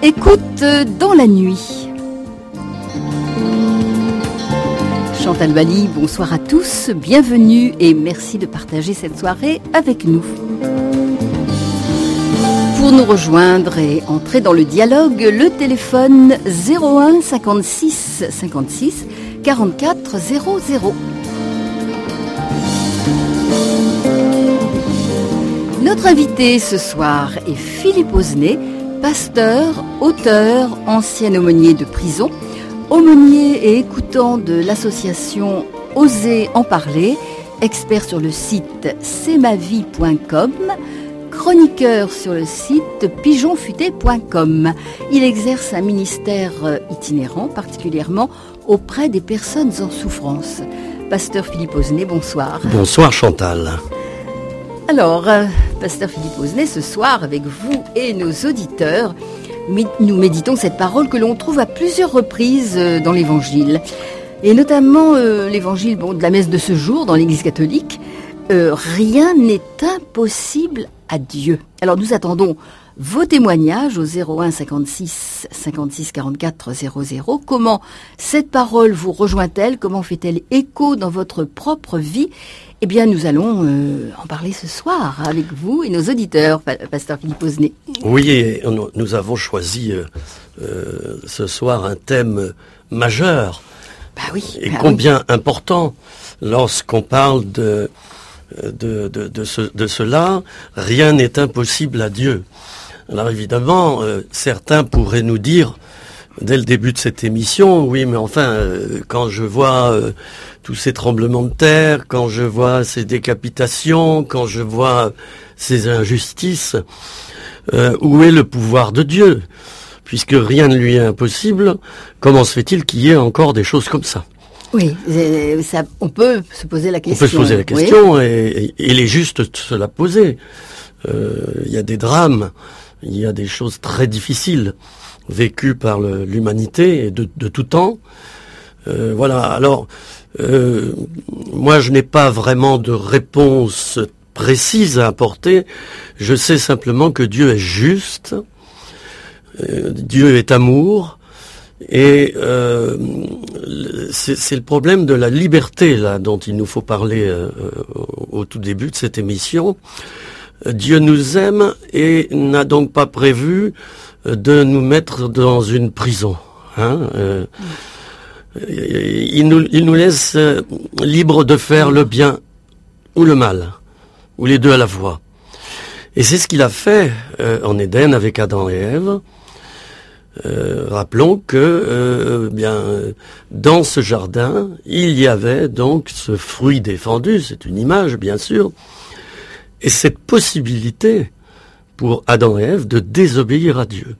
Écoute dans la nuit. Chantal Bali, bonsoir à tous, bienvenue et merci de partager cette soirée avec nous. Pour nous rejoindre et entrer dans le dialogue, le téléphone 01 56 56 44 00. Notre invité ce soir est Philippe Osnet, pasteur, auteur, ancien aumônier de prison, aumônier et écoutant de l'association Oser en parler, expert sur le site c'estmavie.com, chroniqueur sur le site pigeonfuté.com. Il exerce un ministère itinérant, particulièrement auprès des personnes en souffrance. Pasteur Philippe Osnet, bonsoir. Bonsoir Chantal. Alors, pasteur Philippe Osnet, ce soir, avec vous et nos auditeurs, nous méditons cette parole que l'on trouve à plusieurs reprises dans l'Évangile. Et notamment l'Évangile de la messe de ce jour dans l'Église catholique. Rien n'est impossible à Dieu. Alors nous attendons vos témoignages au 01 56 56 44 00. Comment cette parole vous rejoint-elle? Comment fait-elle écho dans votre propre vie? Eh bien, nous allons en parler ce soir avec vous et nos auditeurs, pasteur Philippe Osnet. Oui, et nous avons choisi ce soir un thème majeur. Et combien important lorsqu'on parle de cela. Rien n'est impossible à Dieu. Alors évidemment, certains pourraient nous dire, dès le début de cette émission, oui, mais enfin, quand je vois tous ces tremblements de terre, quand je vois ces décapitations, quand je vois ces injustices, où est le pouvoir de Dieu? Puisque rien ne lui est impossible, comment se fait-il qu'il y ait encore des choses comme ça? Oui, on peut se poser la question. On peut se poser la question, oui. et il est juste de se la poser. Il y a des drames, il y a des choses très difficiles vécues par l'humanité et de tout temps. Voilà, alors, moi je n'ai pas vraiment de réponse précise à apporter. Je sais simplement que Dieu est juste, Dieu est amour, et c'est le problème de la liberté là dont il nous faut parler au tout début de cette émission. Dieu nous aime et n'a donc pas prévu de nous mettre dans une prison. Il nous laisse libres de faire le bien ou le mal, ou les deux à la fois. Et c'est ce qu'il a fait en Éden avec Adam et Ève. Rappelons que dans ce jardin, il y avait donc ce fruit défendu, c'est une image bien sûr, et cette possibilité pour Adam et Ève de désobéir à Dieu.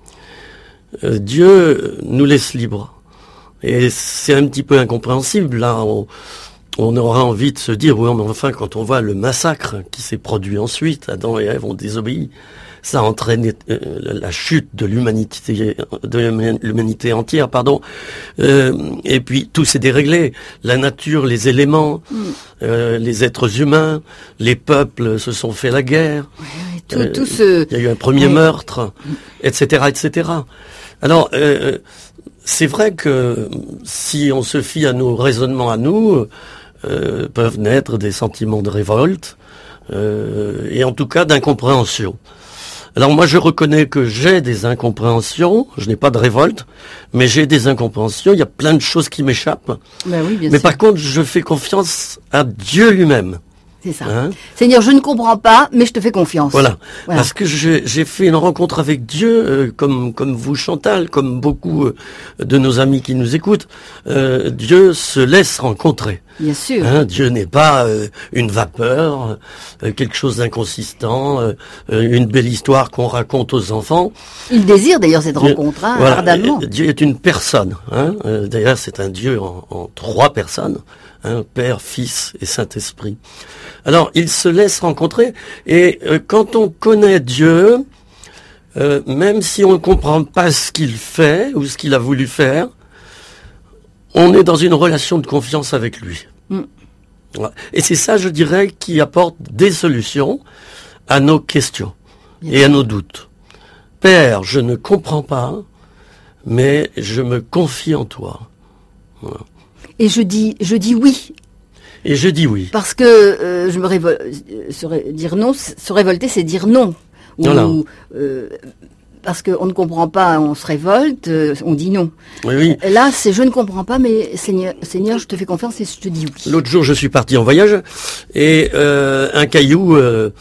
Dieu nous laisse libres. Et c'est un petit peu incompréhensible, là, on aura envie de se dire, oui, mais enfin, quand on voit le massacre qui s'est produit ensuite, Adam et Ève ont désobéi, ça a entraîné la chute de l'humanité entière, et puis tout s'est déréglé, la nature, les éléments, les êtres humains, les peuples se sont fait la guerre, il y a eu un premier meurtre, etc., etc. Alors, c'est vrai que si on se fie à nos raisonnements à nous, peuvent naître des sentiments de révolte, et en tout cas d'incompréhension. Alors moi je reconnais que j'ai des incompréhensions, je n'ai pas de révolte, mais j'ai des incompréhensions, il y a plein de choses qui m'échappent. Ben oui, bien mais sûr. Par contre je fais confiance à Dieu lui-même. C'est ça. Seigneur, je ne comprends pas, mais je te fais confiance. Voilà. Parce que j'ai fait une rencontre avec Dieu, comme vous Chantal, comme beaucoup de nos amis qui nous écoutent. Dieu se laisse rencontrer. Bien sûr. Dieu n'est pas une vapeur, quelque chose d'inconsistant, une belle histoire qu'on raconte aux enfants. Il désire d'ailleurs cette rencontre, ardemment. Dieu est une personne. D'ailleurs, c'est un Dieu en trois personnes. Père, Fils et Saint-Esprit. Alors, il se laisse rencontrer, et quand on connaît Dieu, même si on ne comprend pas ce qu'il fait ou ce qu'il a voulu faire, on est dans une relation de confiance avec lui. Et c'est ça, je dirais, qui apporte des solutions à nos questions et à nos doutes. Père, je ne comprends pas, mais je me confie en toi. Voilà. Et je dis oui. Et je dis oui. Parce que je me dire non, se révolter, c'est dire non. Voilà. Parce qu'on ne comprend pas, on se révolte, on dit non. Oui. Là, c'est je ne comprends pas, mais Seigneur, je te fais confiance et je te dis oui. L'autre jour, je suis parti en voyage et un caillou,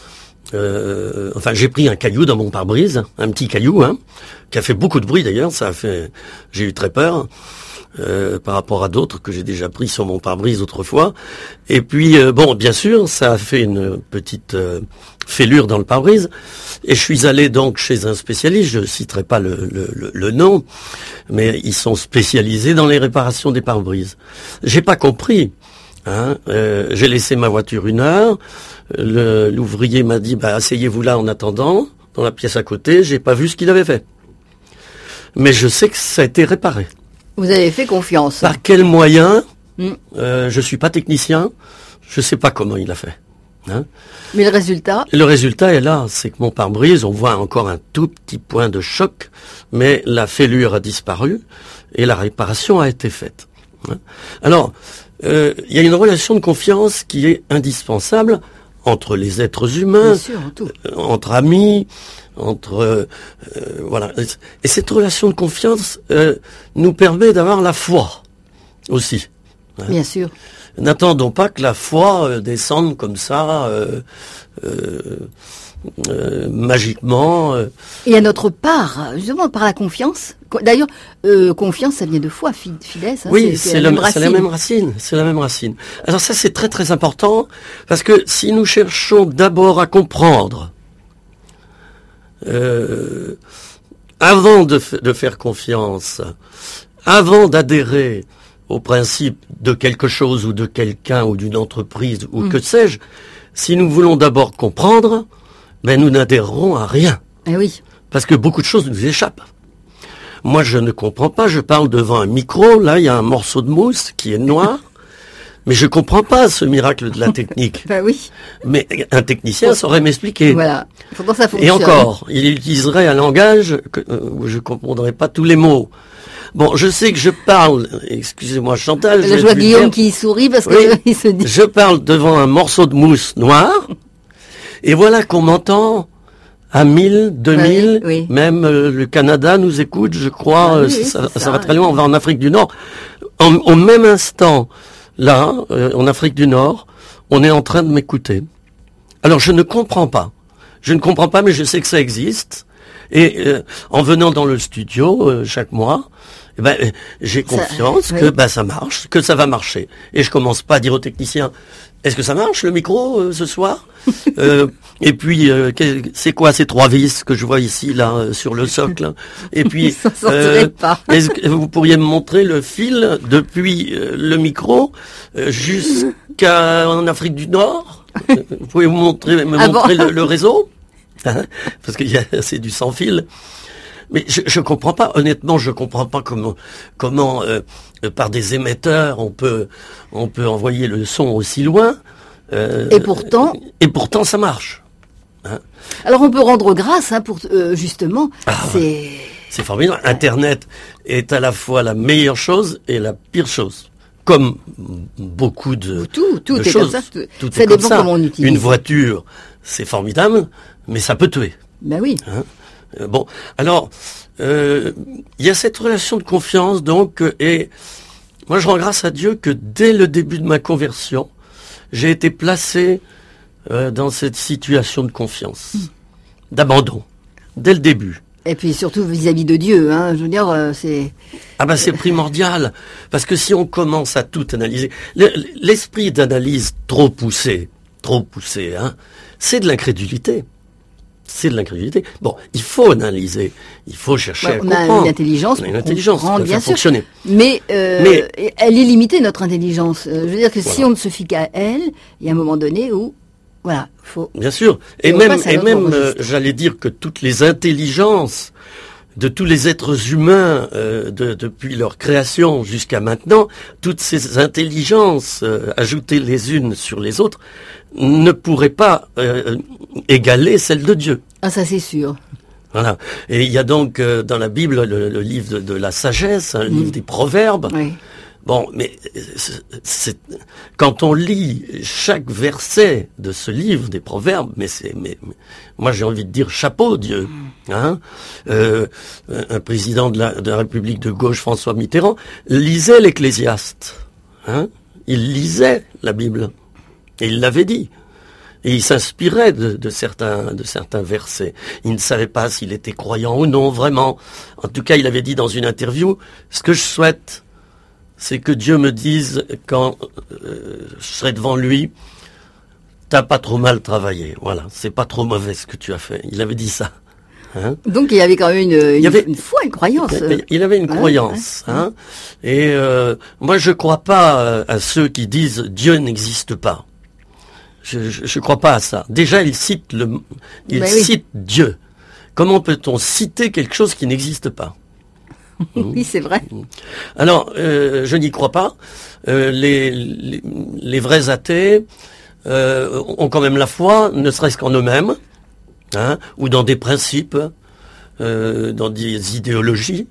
j'ai pris un caillou dans mon pare-brise, un petit caillou, qui a fait beaucoup de bruit d'ailleurs. J'ai eu très peur. Par rapport à d'autres que j'ai déjà pris sur mon pare-brise autrefois. Et puis, bien sûr, ça a fait une petite fêlure dans le pare-brise. Et je suis allé donc chez un spécialiste, je citerai pas le nom, mais ils sont spécialisés dans les réparations des pare-brises. J'ai pas compris. J'ai laissé ma voiture 1 heure. L'ouvrier m'a dit, asseyez-vous là en attendant, dans la pièce à côté. J'ai pas vu ce qu'il avait fait. Mais je sais que ça a été réparé. Vous avez fait confiance. Par quel moyen? Je suis pas technicien, je sais pas comment il a fait. Mais le résultat? Le résultat est là, c'est que mon pare-brise, on voit encore un tout petit point de choc, mais la fêlure a disparu et la réparation a été faite. Alors, il y a une relation de confiance qui est indispensable entre les êtres humains, bien sûr, entre amis, voilà. Et cette relation de confiance nous permet d'avoir la foi aussi. Bien sûr. N'attendons pas que la foi descende comme ça, magiquement. Et à notre part, justement, par la confiance. D'ailleurs, confiance, ça vient de foi, fides. Oui, c'est la même racine. C'est la même racine. Alors ça, c'est très très important, parce que si nous cherchons d'abord à comprendre, avant de faire confiance, avant d'adhérer au principe de quelque chose ou de quelqu'un ou d'une entreprise ou que sais-je, si nous voulons d'abord comprendre, nous n'adhérerons à rien. Eh oui. Parce que beaucoup de choses nous échappent. Moi, je ne comprends pas, je parle devant un micro, là, il y a un morceau de mousse qui est noir, mais je comprends pas ce miracle de la technique. Oui. Mais un technicien saurait m'expliquer. Voilà. Comment ça fonctionne. Et encore, il utiliserait un langage où je comprendrais pas tous les mots. Bon, je sais que je parle, excusez-moi Chantal. Je vois Guillaume qui sourit parce que il se dit. Je parle devant un morceau de mousse noire, et voilà qu'on m'entend à 1000, 2000, même le Canada nous écoute, je crois, ça va très loin, on va en Afrique du Nord. Au même instant, là, en Afrique du Nord, on est en train de m'écouter. Alors je ne comprends pas. Je ne comprends pas, mais je sais que ça existe. Et en venant dans le studio chaque mois, j'ai confiance que ça marche, que ça va marcher. Et je commence pas à dire aux techniciens, est-ce que ça marche le micro ce soir? Et puis c'est quoi ces 3 vis que je vois ici là sur le socle? Et puis est-ce que vous pourriez me montrer le fil depuis le micro jusqu'en Afrique du Nord? Vous pouvez me montrer le réseau? Parce que c'est du sans fil. Mais je comprends pas, honnêtement, je comprends pas comment par des émetteurs on peut envoyer le son aussi loin. Et pourtant ça marche. Alors on peut rendre grâce pour justement. C'est formidable. Internet est à la fois la meilleure chose et la pire chose. Comme beaucoup de tout est choses. Comme ça. Tout ça est dépend comme ça. comment on utilise. Une voiture, c'est formidable, mais ça peut tuer. Ben oui. Bon, alors, il y a cette relation de confiance, donc, et moi je rends grâce à Dieu que dès le début de ma conversion, j'ai été placé dans cette situation de confiance, d'abandon, dès le début. Et puis surtout vis-à-vis de Dieu, je veux dire, c'est... c'est primordial, parce que si on commence à tout analyser, l'esprit d'analyse trop poussé, c'est de l'incrédulité. C'est de l'incrédulité. Bon, il faut analyser, il faut chercher à comprendre. On a une intelligence pour bien sûr. Fonctionner. Mais elle est limitée, notre intelligence. Je veux dire que si on ne se fie qu'à elle, il y a un moment donné où, faut... Bien sûr. Et même j'allais dire que toutes les intelligences de tous les êtres humains, depuis leur création jusqu'à maintenant, toutes ces intelligences ajoutées les unes sur les autres, ne pourraient pas égaler celle de Dieu. Ah, ça c'est sûr. Voilà. Et il y a donc dans la Bible le livre de la sagesse, le livre des proverbes. Oui. Bon, mais quand on lit chaque verset de ce livre des proverbes, mais moi j'ai envie de dire chapeau Dieu. Hein, un président de la République de gauche, François Mitterrand, lisait l'Ecclésiaste. Hein, il lisait la Bible et il l'avait dit. Et il s'inspirait de certains versets. Il ne savait pas s'il était croyant ou non, vraiment. En tout cas, il avait dit dans une interview, ce que je souhaite, c'est que Dieu me dise, quand je serai devant lui, t'as pas trop mal travaillé. Voilà, c'est pas trop mauvais ce que tu as fait. Il avait dit ça. Hein, donc il y avait quand même une foi, une croyance. Il avait une croyance. Hein. Et moi, je crois pas à ceux qui disent Dieu n'existe pas. Je crois pas à ça. Déjà, il cite Dieu. Comment peut-on citer quelque chose qui n'existe pas? Oui, c'est vrai. Alors, je n'y crois pas. Les vrais athées ont quand même la foi, ne serait-ce qu'en eux-mêmes, hein, ou dans des principes, dans des idéologies.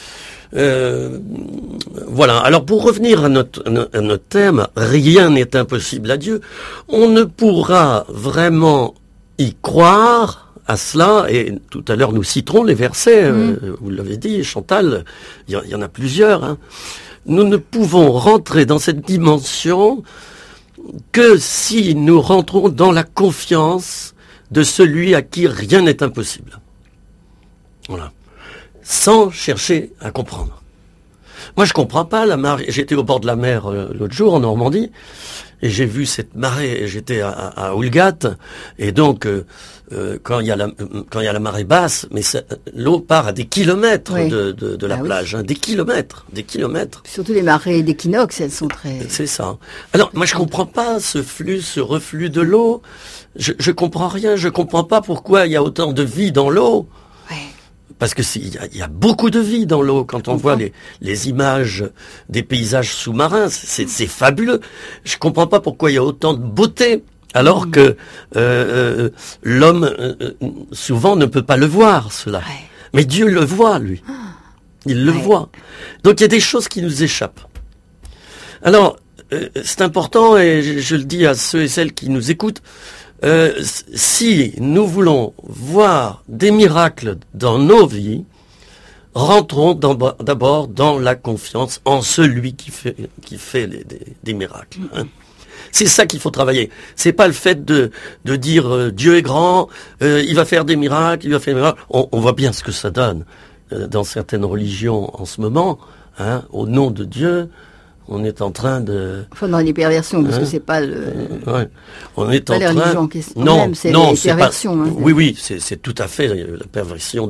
Voilà. Alors pour revenir à notre thème, rien n'est impossible à Dieu. On ne pourra vraiment y croire à cela, et tout à l'heure nous citerons les versets, vous l'avez dit Chantal, il y en a plusieurs. Hein. Nous ne pouvons rentrer dans cette dimension que si nous rentrons dans la confiance de celui à qui rien n'est impossible. Voilà. Sans chercher à comprendre. Moi, je comprends pas la marée. J'étais au bord de la mer l'autre jour en Normandie et j'ai vu cette marée. J'étais à Oulgat et donc quand il y a la marée basse, mais l'eau part à des kilomètres de la plage, hein, des kilomètres. Surtout les marées d'équinoxe, elles sont très. C'est ça. Alors moi, je comprends pas ce flux, ce reflux de l'eau. Je comprends rien. Je comprends pas pourquoi il y a autant de vie dans l'eau. Parce que il y a beaucoup de vie dans l'eau. Quand on voit les images des paysages sous-marins, c'est fabuleux. Je comprends pas pourquoi il y a autant de beauté, alors que l'homme souvent ne peut pas le voir, cela. Ouais. Mais Dieu le voit, lui. Il le voit. Donc il y a des choses qui nous échappent. Alors, c'est important, et je le dis à ceux et celles qui nous écoutent, si nous voulons voir des miracles dans nos vies, rentrons d'abord dans la confiance en celui qui fait des miracles. Hein. C'est ça qu'il faut travailler. C'est pas le fait de dire Dieu est grand, il va faire des miracles, il va faire des miracles. On voit bien ce que ça donne dans certaines religions en ce moment. Hein, au nom de Dieu, on est en train de... Enfin, dans les perversions, parce que c'est pas le... On est en train... religions en question. Non, c'est les perversions. Pas... Hein, oui, c'est tout à fait la perversion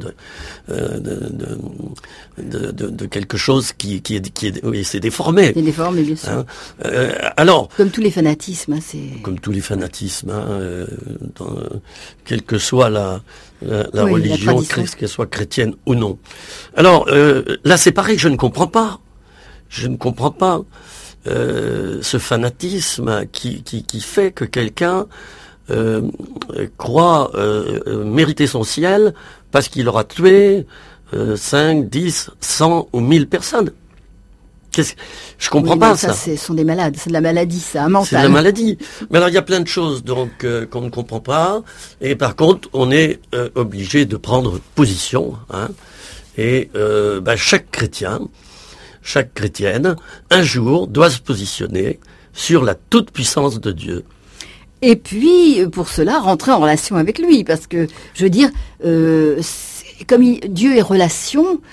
de quelque chose qui est oui, c'est déformé. C'est déformé, bien sûr. Hein, alors... Comme tous les fanatismes, hein, c'est... Comme tous les fanatismes, hein, quelle que soit la religion, qu'elle soit chrétienne ou non. Alors, là, c'est pareil, je ne comprends pas. Je ne comprends pas ce fanatisme qui fait que quelqu'un croit mériter son ciel parce qu'il aura tué 5, 10, 100 ou 1000 personnes. Je comprends pas ça. Ce sont des malades, c'est de la maladie, ça, mental. C'est de la maladie. Mais alors il y a plein de choses donc qu'on ne comprend pas, et par contre on est obligé de prendre position. Hein, et chaque chrétien, chaque chrétienne, un jour, doit se positionner sur la toute-puissance de Dieu. Et puis, pour cela, rentrer en relation avec lui. Parce que, je veux dire, Dieu est relation,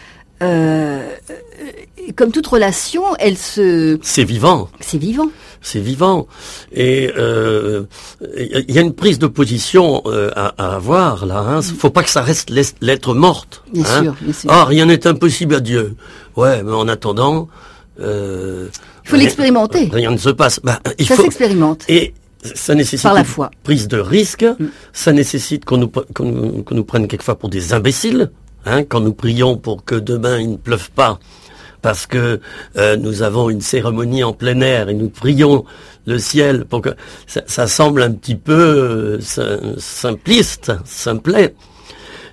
comme toute relation, elle se... C'est vivant. C'est vivant. C'est vivant. Et il y a une prise de position à avoir, là. Hein. Faut pas que ça reste lettre morte. Bien sûr. Ah, rien n'est impossible à Dieu. Ouais, mais en attendant... il faut l'expérimenter. Rien ne se passe. Ça s'expérimente. Et ça nécessite par la foi. Prise de risque. Ça nécessite qu'on nous prenne quelquefois pour des imbéciles. Hein, quand nous prions pour que demain il ne pleuve pas, parce que nous avons une cérémonie en plein air et nous prions le ciel pour que ça semble un petit peu simpliste, simplet.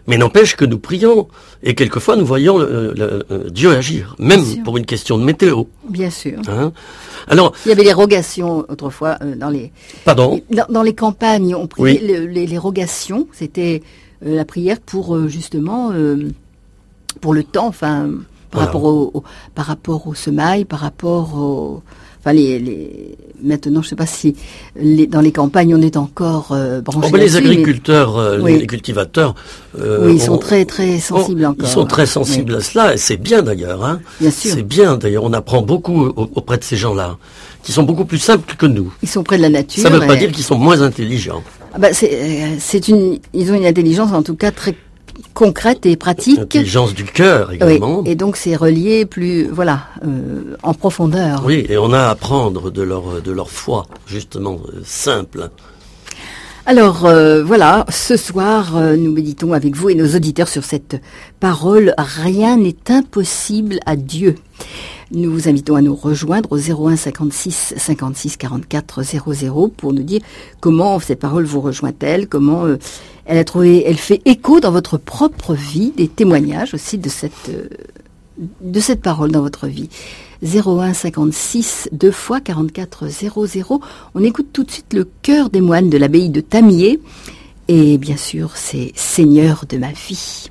Mais n'empêche que nous prions, et quelquefois nous voyons Dieu agir, même pour une question de météo. Bien sûr. Hein? Alors, il y avait les rogations autrefois dans les... Pardon ? Dans les campagnes, on priait les rogations, c'était la prière pour justement, pour le temps, enfin, par rapport au semail, par rapport au... Enfin, maintenant, je ne sais pas si dans les campagnes on est encore branchés. Les agriculteurs, les cultivateurs, ils sont très très sensibles encore. Ils sont très sensibles à cela, et c'est bien d'ailleurs. Hein. Bien sûr. C'est bien d'ailleurs. On apprend beaucoup auprès de ces gens-là, qui sont beaucoup plus simples que nous. Ils sont près de la nature. Ça ne veut pas dire qu'ils sont moins intelligents. Ils ont une intelligence en tout cas très concrète et pratique. Intelligence du cœur également. Oui, et donc c'est relié plus, en profondeur. Oui, et on a à apprendre de leur foi, justement, simple. Alors ce soir, nous méditons avec vous et nos auditeurs sur cette parole « Rien n'est impossible à Dieu ». Nous vous invitons à nous rejoindre au 01 56 56 44 00 pour nous dire comment cette parole vous rejoint-elle, comment elle fait écho dans votre propre vie, des témoignages aussi de cette parole dans votre vie. 01 56 2 fois 44 00. On écoute tout de suite le chœur des moines de l'abbaye de Tamier et bien sûr c'est Seigneur de ma vie.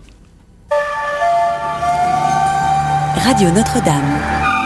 Radio Notre-Dame.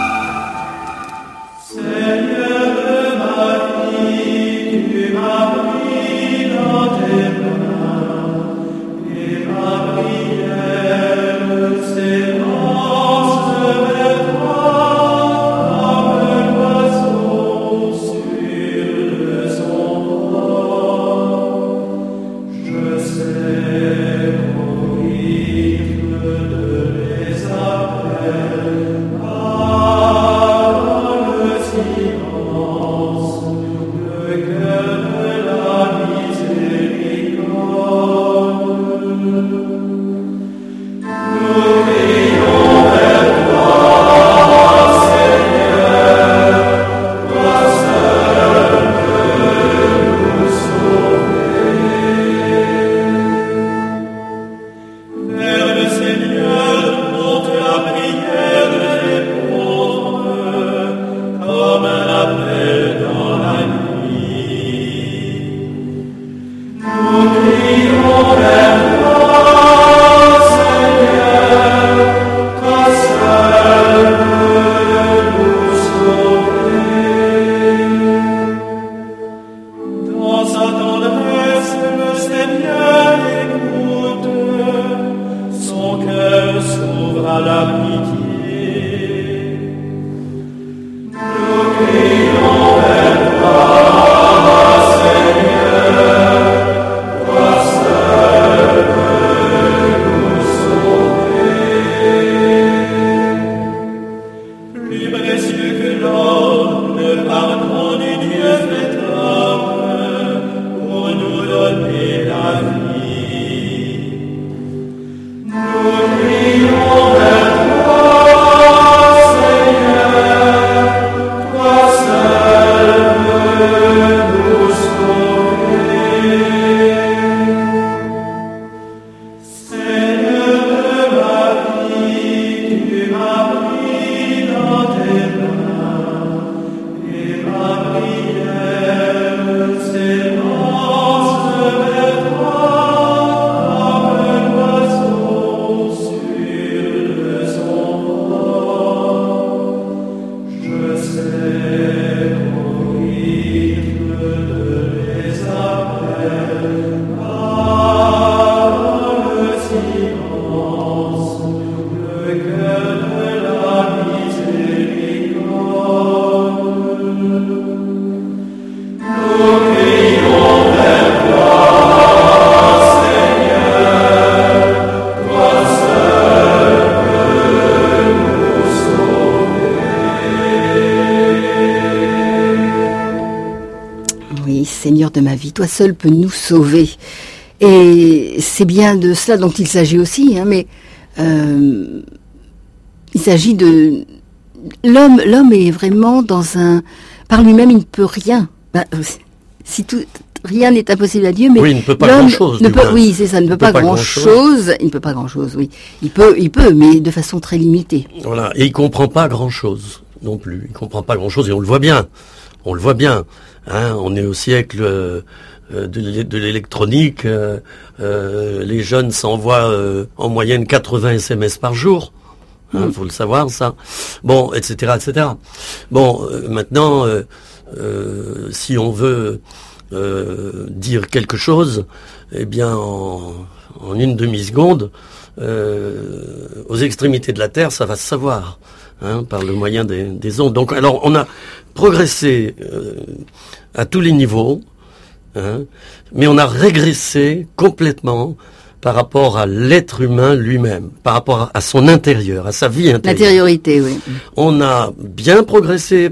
Seigneur de ma vie, toi seul peux nous sauver. Et c'est bien de cela dont il s'agit aussi, mais il s'agit de... L'homme est vraiment dans un... Par lui-même, il ne peut rien. Si tout rien n'est impossible à Dieu, mais oui, il ne peut pas l'homme grand-chose. oui, c'est ça, ne peut pas grand-chose. Il ne peut pas grand-chose, oui. Il peut, mais de façon très limitée. Voilà, et il comprend pas grand-chose non plus. Il comprend pas grand-chose, et on le voit bien. On le voit bien. Hein, on est au siècle de l'électronique. Les jeunes s'envoient en moyenne 80 SMS par jour. Faut le savoir, ça. Bon, etc., etc. Bon, maintenant, si on veut dire quelque chose, eh bien, en une demi-seconde, aux extrémités de la Terre, ça va se savoir, par le moyen des ondes. Donc, alors, on a progressé à tous les niveaux, mais on a régressé complètement par rapport à l'être humain lui-même, par rapport à son intérieur, à sa vie intérieure. L'intériorité, oui. On a bien progressé.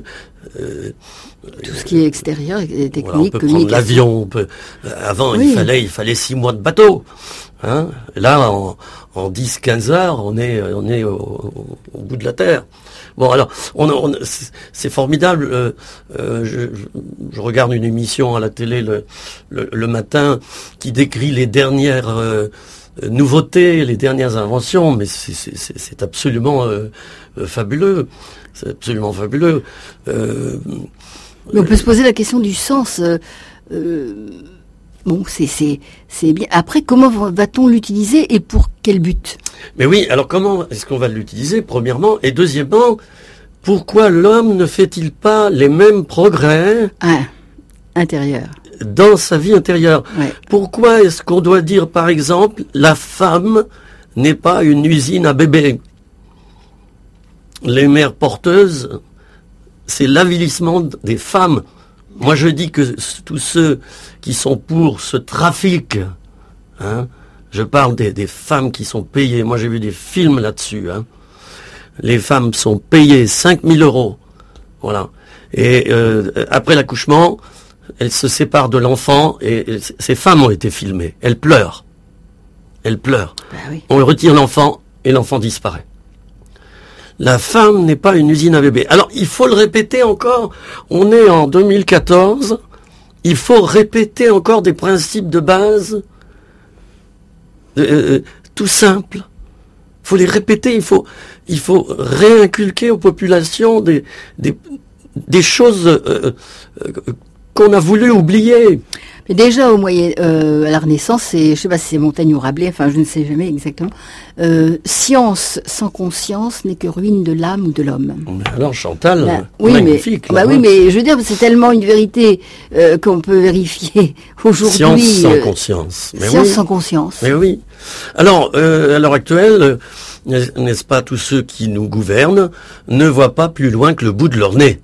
Tout ce qui est extérieur, technique, voilà, on peut prendre l'avion. Avant, oui. il fallait 6 mois de bateau. Là, en 10-15 heures, on est au bout de la Terre. Bon, alors, c'est formidable. Je regarde une émission à la télé le matin qui décrit les dernières nouveautés, les dernières inventions, mais c'est absolument fabuleux. C'est absolument fabuleux. Mais on peut se poser la question du sens. Bon, c'est bien. Après, comment va-t-on l'utiliser et pour quel but ? Mais oui, alors comment est-ce qu'on va l'utiliser, premièrement ? Et deuxièmement, pourquoi l'homme ne fait-il pas les mêmes progrès intérieur dans sa vie intérieure ? Ouais. Pourquoi est-ce qu'on doit dire, par exemple, la femme n'est pas une usine à bébés ? Les mères porteuses, c'est l'avilissement des femmes. Moi, je dis que tous ceux qui sont pour ce trafic, je parle des femmes qui sont payées. Moi, j'ai vu des films là-dessus. Les femmes sont payées 5 000 €. Voilà. Et après l'accouchement, elles se séparent de l'enfant et ces femmes ont été filmées. Elles pleurent. Elles pleurent. Ben oui. On retire l'enfant et l'enfant disparaît. La femme n'est pas une usine à bébés. Alors, il faut le répéter encore. On est en 2014. Il faut répéter encore des principes de base tout simples. Il faut les répéter. Il faut réinculquer aux populations des choses qu'on a voulu oublier. Mais déjà à la Renaissance, je sais pas si c'est Montaigne ou Rabelais, enfin je ne sais jamais exactement. Science sans conscience n'est que ruine de l'âme ou de l'homme. Alors Chantal, oui, magnifique. Oui, mais je veux dire, c'est tellement une vérité qu'on peut vérifier aujourd'hui. Science sans conscience. Mais science sans conscience. Mais oui. Alors, à l'heure actuelle, n'est-ce pas, tous ceux qui nous gouvernent ne voient pas plus loin que le bout de leur nez.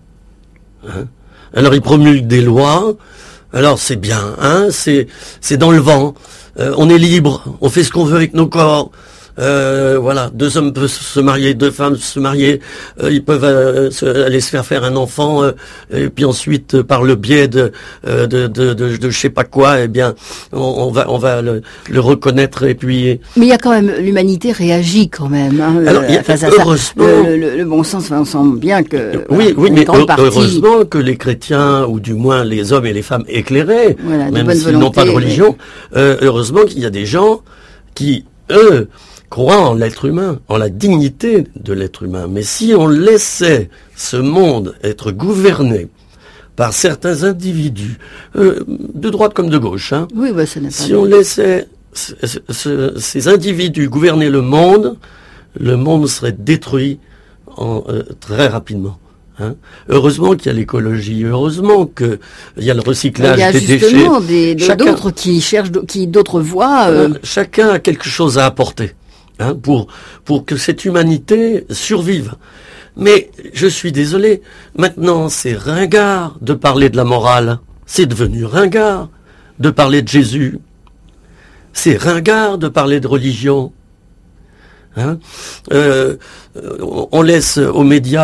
Alors ils promulguent des lois. Alors c'est bien, c'est dans le vent. On est libre, on fait ce qu'on veut avec nos corps. Voilà, 2 hommes peuvent se marier, 2 femmes se marier. Ils peuvent aller se faire un enfant, et puis ensuite, par le biais de je sais pas quoi, eh bien, on va le reconnaître et puis. Mais il y a quand même, l'humanité réagit quand même. Alors, face à heureusement, ça. Le bon sens, on sent bien que. Oui, mais heureusement que les chrétiens, ou du moins les hommes et les femmes éclairés, même s'ils n'ont pas de religion, heureusement qu'il y a des gens qui, eux, croient en l'être humain, en la dignité de l'être humain. Mais si on laissait ce monde être gouverné par certains individus, de droite comme de gauche, oui, ça n'a pas si on laissait ces individus gouverner le monde serait détruit très rapidement. Heureusement qu'il y a l'écologie, heureusement qu'il y a le recyclage des déchets. Il y a justement d'autres qui cherchent, d'autres voies. Chacun a quelque chose à apporter pour que cette humanité survive. Mais je suis désolé, maintenant c'est ringard de parler de la morale. C'est devenu ringard de parler de Jésus. C'est ringard de parler de religion. On laisse aux médias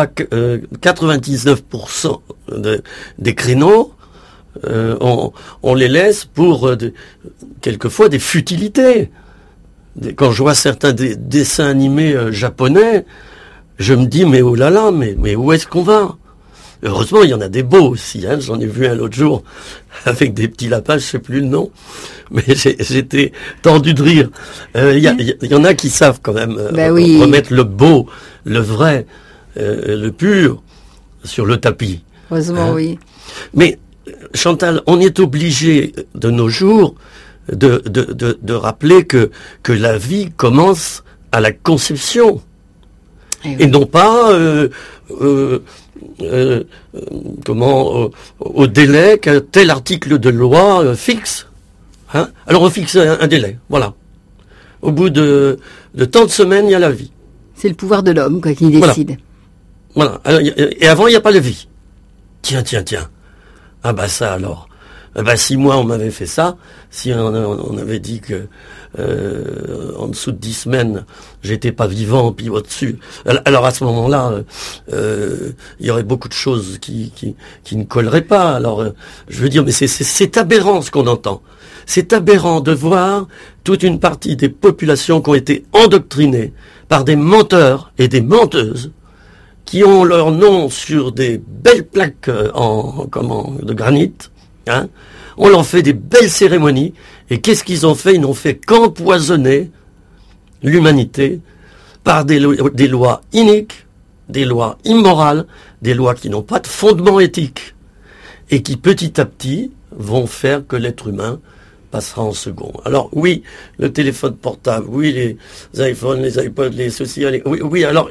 99% des créneaux, on les laisse pour quelquefois des futilités. Quand je vois certains dessins animés japonais, je me dis mais oh là là, mais où est-ce qu'on va ? Heureusement, il y en a des beaux aussi. Hein. J'en ai vu un l'autre jour avec des petits lapins, je sais plus le nom, mais j'étais tendu de rire. Il y en a qui savent quand même remettre le beau, le vrai, le pur sur le tapis. Heureusement, oui. Mais Chantal, on est obligé de nos jours de rappeler que la vie commence à la conception. Et non pas au délai qu'un tel article de loi fixe. Hein. Alors on fixe un délai, voilà. Au bout de tant de semaines, il y a la vie. C'est le pouvoir de l'homme quoi, qui décide. Voilà. Alors, et avant, il n'y a pas la vie. Tiens. Ah bah ça alors. Si moi on m'avait fait ça, si on avait dit que en dessous de 10 semaines j'étais pas vivant, puis au-dessus, alors à ce moment-là il y aurait beaucoup de choses qui ne colleraient pas. Alors je veux dire, mais c'est aberrant ce qu'on entend. C'est aberrant de voir toute une partie des populations qui ont été endoctrinées par des menteurs et des menteuses qui ont leur nom sur des belles plaques de granit. Hein. On leur fait des belles cérémonies, et qu'est-ce qu'ils ont fait? Ils n'ont fait qu'empoisonner l'humanité par des lois iniques, des lois immorales, des lois qui n'ont pas de fondement éthique, et qui petit à petit vont faire que l'être humain passera en second. Alors oui, le téléphone portable, oui, les iPhones, les iPods, les ceci, oui, alors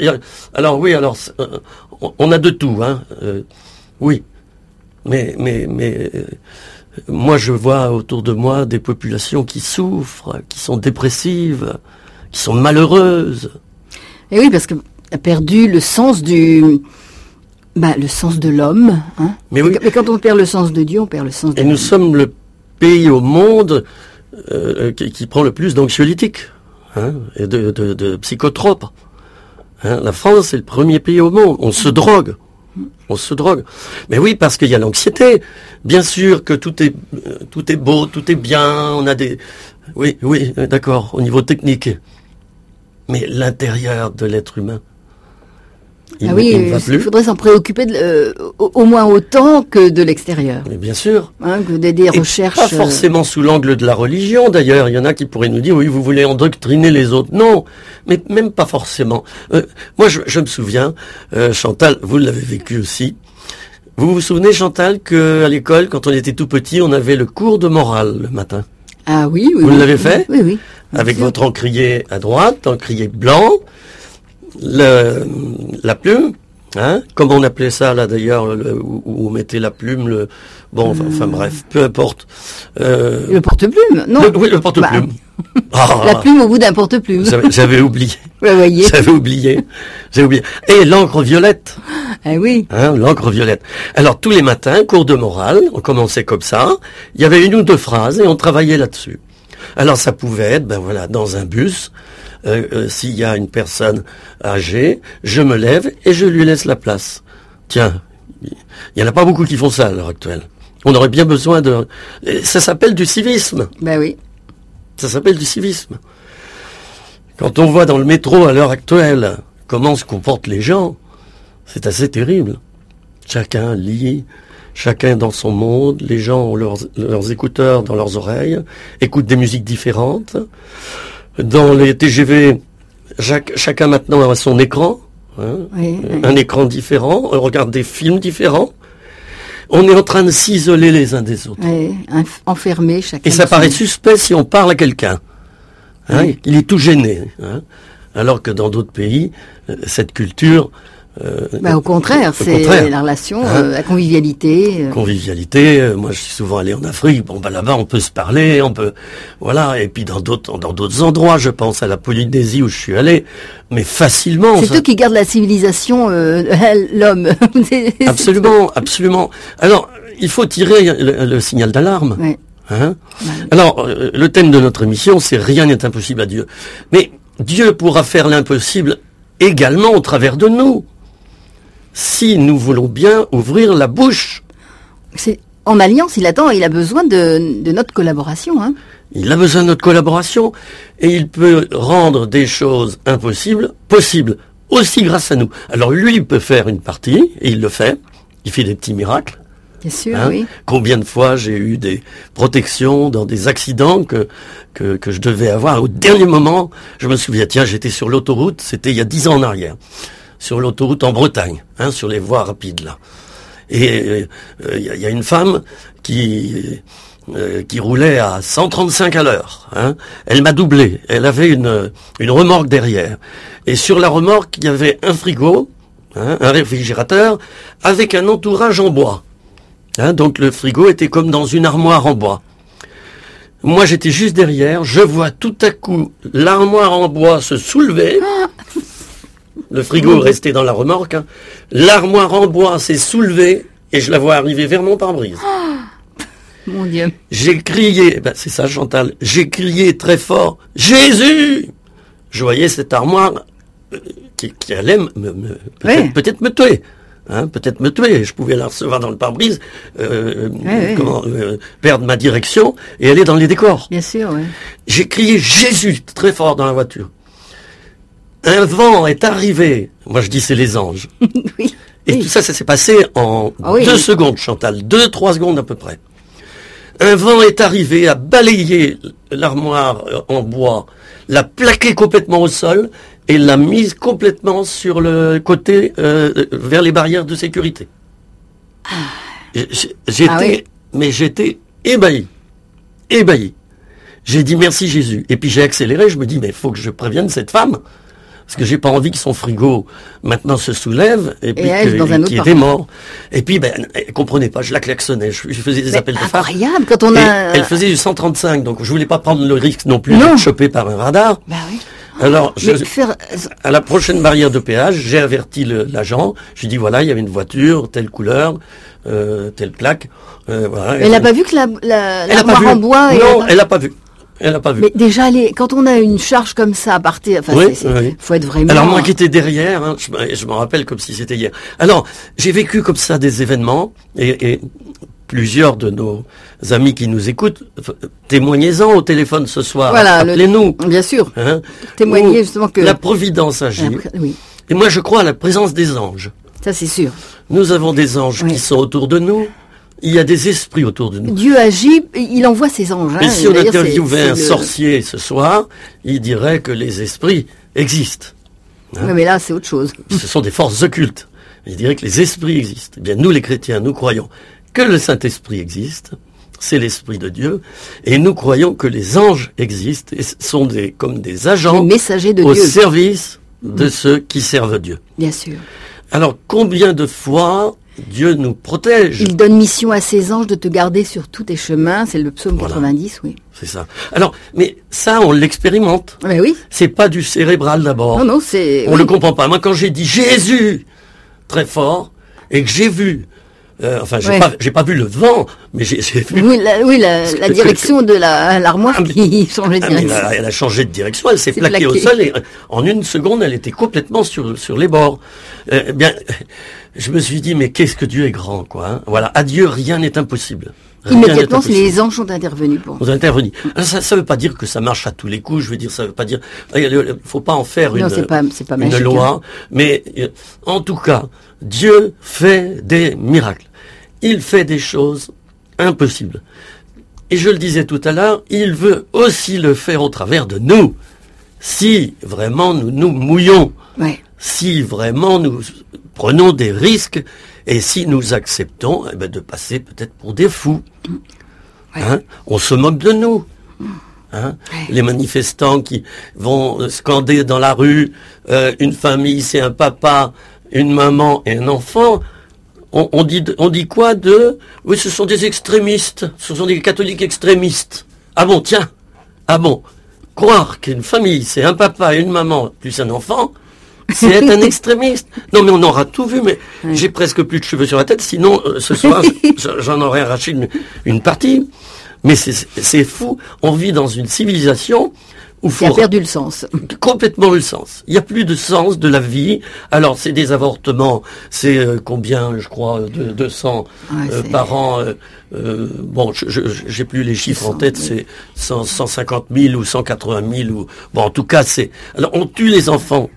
on a de tout, hein, oui. Mais moi je vois autour de moi des populations qui souffrent, qui sont dépressives, qui sont malheureuses. Et oui, parce qu'on a perdu le sens le sens de l'homme. Hein. Mais quand on perd le sens de Dieu, on perd le sens de l'homme. Et nous sommes le pays au monde qui prend le plus d'anxiolytiques, hein, et de psychotropes. Hein. La France est le premier pays au monde. On se drogue. Mais oui, parce qu'il y a l'anxiété. Bien sûr que tout est beau, tout est bien. On a des... Oui, d'accord, au niveau technique. Mais l'intérieur de l'être humain, il ne va plus. Il faudrait s'en préoccuper au moins autant que de l'extérieur. Mais bien sûr. Hein, que des recherches... Pas forcément sous l'angle de la religion, d'ailleurs. Il y en a qui pourraient nous dire, oui, vous voulez endoctriner les autres. Non, mais même pas forcément. Moi, je me souviens, Chantal, vous l'avez vécu aussi. Vous vous souvenez, Chantal, qu'à l'école, quand on était tout petit, on avait le cours de morale le matin? Ah oui. Vous l'avez fait? Oui. Avec votre encrier à droite, encrier blanc, la plume, hein, comme on appelait ça là d'ailleurs, où on mettait la plume, enfin bref, peu importe. Le porte-plume, non? Oui, le porte-plume. La plume au bout d'un porte-plume. J'avais oublié. Vous voyez. J'avais oublié. Et l'encre violette. Ah oui. Hein, l'encre violette. Alors tous les matins, cours de morale, on commençait comme ça. Il y avait 1 ou 2 phrases et on travaillait là-dessus. Alors ça pouvait être, dans un bus. S'il y a une personne âgée, je me lève et je lui laisse la place. Tiens, il n'y en a pas beaucoup qui font ça à l'heure actuelle. On aurait bien besoin de... Ça s'appelle du civisme. Ben oui. Ça s'appelle du civisme. Quand on voit dans le métro à l'heure actuelle comment se comportent les gens, c'est assez terrible. Chacun lit, chacun dans son monde, les gens ont leurs écouteurs dans leurs oreilles, écoutent des musiques différentes. Dans les TGV, chacun maintenant a son écran, hein, un écran différent, on regarde des films différents. On est en train de s'isoler les uns des autres. Oui, enfermés chacun. Et ça paraît suspect si on parle à quelqu'un. Hein, il est tout gêné. Hein, alors que dans d'autres pays, cette culture... au contraire, c'est la relation, la convivialité. Convivialité, moi je suis souvent allé en Afrique, là-bas on peut se parler, voilà, et puis dans d'autres endroits, je pense à la Polynésie où je suis allé, mais facilement. C'est eux qui gardent la civilisation, l'homme. Absolument. Alors, il faut tirer le signal d'alarme. Ouais. Hein? Alors, le thème de notre émission, c'est rien n'est impossible à Dieu. Mais Dieu pourra faire l'impossible également au travers de nous. Si nous voulons bien ouvrir la bouche. En alliance, il a besoin de notre collaboration. Hein. Il a besoin de notre collaboration et il peut rendre des choses impossibles possibles, aussi grâce à nous. Alors lui, il peut faire une partie, et il le fait. il fait des petits miracles. Bien sûr, Hein. oui. Combien de fois j'ai eu des protections dans des accidents que je devais avoir. Au dernier moment, je me souviens, tiens, j'étais sur l'autoroute, c'était il y a 10 ans en arrière, sur l'autoroute en Bretagne, hein, sur les voies rapides là. Et il y a une femme qui roulait à 135 à l'heure. Hein. Elle m'a doublé. Elle avait une remorque derrière. Et sur la remorque, il y avait un frigo, hein, un réfrigérateur, avec un entourage en bois. Hein, donc le frigo était comme dans une armoire en bois. Moi j'étais juste derrière, je vois tout à coup l'armoire en bois se soulever. Le frigo restait dans la remorque. Hein. L'armoire en bois s'est soulevée et je la vois arriver vers mon pare-brise. Mon Dieu. J'ai crié, c'est ça Chantal, j'ai crié très fort, Jésus! Je voyais cette armoire qui allait peut-être me tuer. Hein, peut-être me tuer, je pouvais la recevoir dans le pare-brise, perdre ma direction et aller dans les décors. Bien sûr, oui. J'ai crié Jésus très fort dans la voiture. Un vent est arrivé, moi je dis c'est les anges. Oui. Et oui. tout ça s'est passé en 2 secondes, Chantal, 2-3 secondes à peu près. Un vent est arrivé à balayer l'armoire en bois, l'a plaqué complètement au sol et l'a mise complètement sur le côté vers les barrières de sécurité. J'étais ébahi. J'ai dit merci Jésus. Et puis j'ai accéléré, je me dis mais il faut que je prévienne cette femme. Parce que j'ai pas envie que son frigo maintenant se soulève et puis qu'il était mort. Et puis elle comprenait pas, je la klaxonnais, je faisais des appels de phare. Incroyable quand on a. Elle faisait du 135, donc je voulais pas prendre le risque non plus de choper par un radar. Bah oui. Alors, à la prochaine barrière de péage, j'ai averti l'agent. Je lui ai dit voilà, il y avait une voiture, telle couleur, telle plaque. Voilà. Elle n'a pas vu que l'armoire en bois. Non, elle n'a pas vu. Elle n'a pas vu. Mais déjà, quand on a une charge comme ça à partir, faut être vraiment. Alors moi qui étais derrière, hein, je me rappelle comme si c'était hier. Alors j'ai vécu comme ça des événements et plusieurs de nos amis qui nous écoutent, témoignez-en au téléphone ce soir. Voilà, appelez-nous. Bien sûr. Hein, témoignez justement que la providence agit. Oui. Et moi je crois à la présence des anges. Ça c'est sûr. Nous avons des anges qui sont autour de nous. Il y a des esprits autour de nous. Dieu agit, il envoie ses anges. Et si on interviewait un sorcier ce soir, il dirait que les esprits existent. Hein. Oui, mais là, c'est autre chose. Ce sont des forces occultes. Il dirait que les esprits existent. Eh bien, nous, les chrétiens, nous croyons que le Saint-Esprit existe. C'est l'Esprit de Dieu. Et nous croyons que les anges existent et sont comme des agents les messagers de au Dieu. Service de ceux qui servent Dieu. Bien sûr. Alors, combien de fois Dieu nous protège. Il donne mission à ses anges de te garder sur tous tes chemins. C'est le psaume 90, oui. C'est ça. Alors, mais ça, on l'expérimente. Mais oui. C'est pas du cérébral d'abord. Non, c'est... On le comprend pas. Moi, quand j'ai dit Jésus très fort et que j'ai vu, j'ai pas vu le vent, mais j'ai vu. Oui, la direction de l'armoire qui changeait de direction. Elle a changé de direction. Elle s'est plaquée au sol et en une seconde, elle était complètement sur les bords. Bien. Je me suis dit, mais qu'est-ce que Dieu est grand, quoi. Hein. Voilà, à Dieu, rien n'est impossible. Immédiatement, les anges sont intervenus pour. Ont intervenu. Alors, ça veut pas dire que ça marche à tous les coups. Je veux dire, ça veut pas dire. Il faut pas en faire une magique, loi. Hein. Mais en tout cas, Dieu fait des miracles. Il fait des choses impossibles. Et je le disais tout à l'heure, il veut aussi le faire au travers de nous. Si vraiment nous nous mouillons. Ouais. Si vraiment nous prenons des risques et si nous acceptons de passer peut-être pour des fous. Ouais. Hein, on se moque de nous. Hein, ouais. Les manifestants qui vont scander dans la rue, une famille, c'est un papa, une maman et un enfant. On dit quoi de... Oui, ce sont des extrémistes, ce sont des catholiques extrémistes. Ah bon, tiens. Ah bon. Croire qu'une famille, c'est un papa et une maman plus un enfant... C'est être un extrémiste. Non, mais on aura tout vu, mais j'ai presque plus de cheveux sur la tête, sinon, ce soir, j'en aurais arraché une partie. Mais c'est fou. On vit dans une civilisation où qui a perdu le sens. Complètement le sens. Il n'y a plus de sens de la vie. Alors, c'est des avortements. C'est combien, je crois, 200 par an. Bon, j'ai plus les chiffres en tête. C'est 150 000 ou 180 000. Bon, en tout cas, alors, on tue les enfants.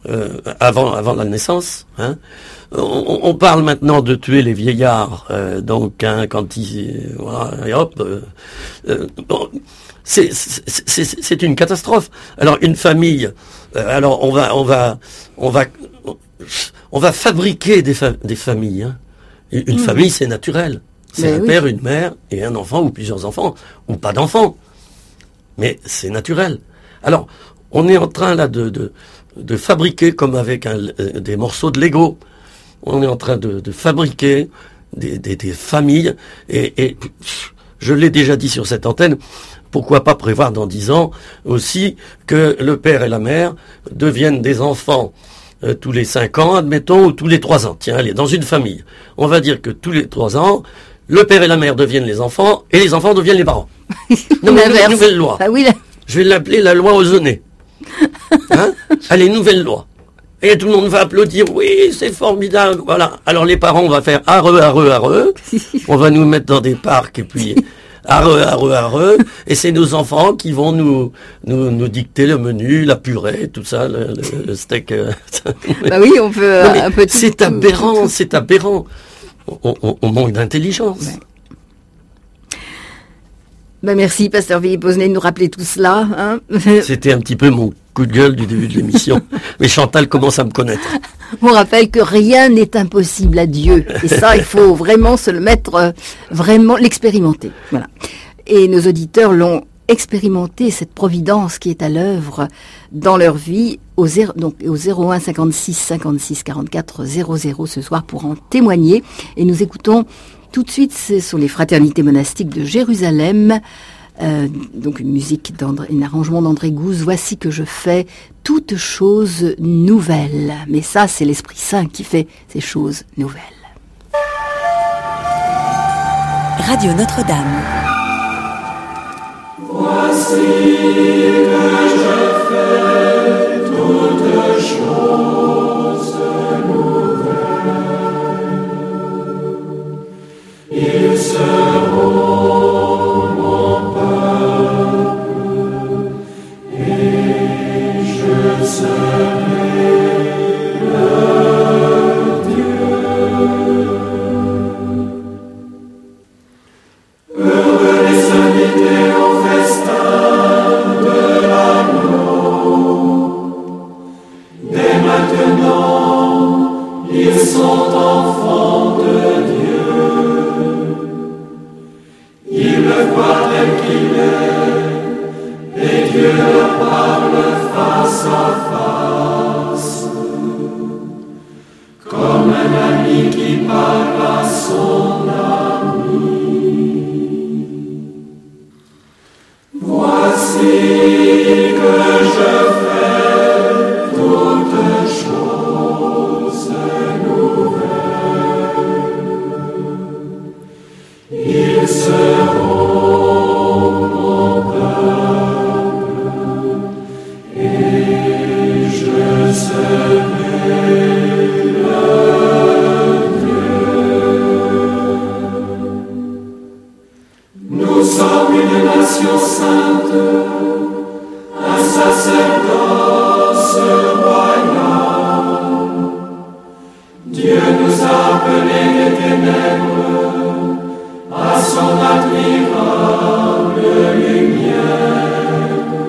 avant la naissance. Hein. On parle maintenant de tuer les vieillards, quand ils voilà, et hop. Bon, c'est une catastrophe. Alors une famille, alors on va fabriquer des familles. Hein. Une famille, c'est naturel. C'est un père, une mère et un enfant ou plusieurs enfants ou pas d'enfants. Mais c'est naturel. Alors on est en train là de fabriquer comme avec des morceaux de Lego. On est en train de fabriquer des familles et je l'ai déjà dit sur cette antenne, pourquoi pas prévoir dans 10 ans aussi que le père et la mère deviennent des enfants tous les 5 ans, admettons, ou tous les 3 ans. Tiens, allez, dans une famille. On va dire que tous les 3 ans, le père et la mère deviennent les enfants et les enfants deviennent les parents. Non, mais une nouvelle loi. Ah oui, je vais l'appeler la loi Ozonnet. Hein? Allez, nouvelle loi. Et tout le monde va applaudir, oui, c'est formidable, voilà. Alors les parents, on va faire areux. On va nous mettre dans des parcs et puis areux. Et c'est nos enfants qui vont nous dicter le menu, la purée, tout ça, le steak. Bah oui, on peut un peu. C'est aberrant. On manque d'intelligence. Ouais. Ben merci, pasteur Philippe Ozonnet, de nous rappeler tout cela. Hein. C'était un petit peu mon coup de gueule du début de l'émission. Mais Chantal commence à me connaître. On rappelle que rien n'est impossible à Dieu. Et ça, il faut vraiment se le mettre, vraiment l'expérimenter. Voilà. Et nos auditeurs l'ont expérimenté, cette providence qui est à l'œuvre dans leur vie, au 01 56 56 44 00 ce soir pour en témoigner. Et nous écoutons tout de suite, ce sont les fraternités monastiques de Jérusalem, donc une musique, un arrangement d'André Gouze. Voici que je fais toutes choses nouvelles. Mais ça, c'est l'Esprit Saint qui fait ces choses nouvelles. Radio Notre-Dame. Voici que je fais toutes choses nouvelles. Ils seront mon peuple et je serai leur Dieu. Heureux les invités au festin de l'agneau. Dès maintenant, ils sont enfants de Dieu. Il le voit tel qu'il est, et Dieu leur parle face à face, comme un ami qui parle à son ami. Voici que je fais toutes choses nouvelles. Ils seront mon peuple et je serai leur Dieu. Nous sommes une nation sainte, un sacerdoce royal. Dieu nous a appelés des ténèbres à son admirable lumière.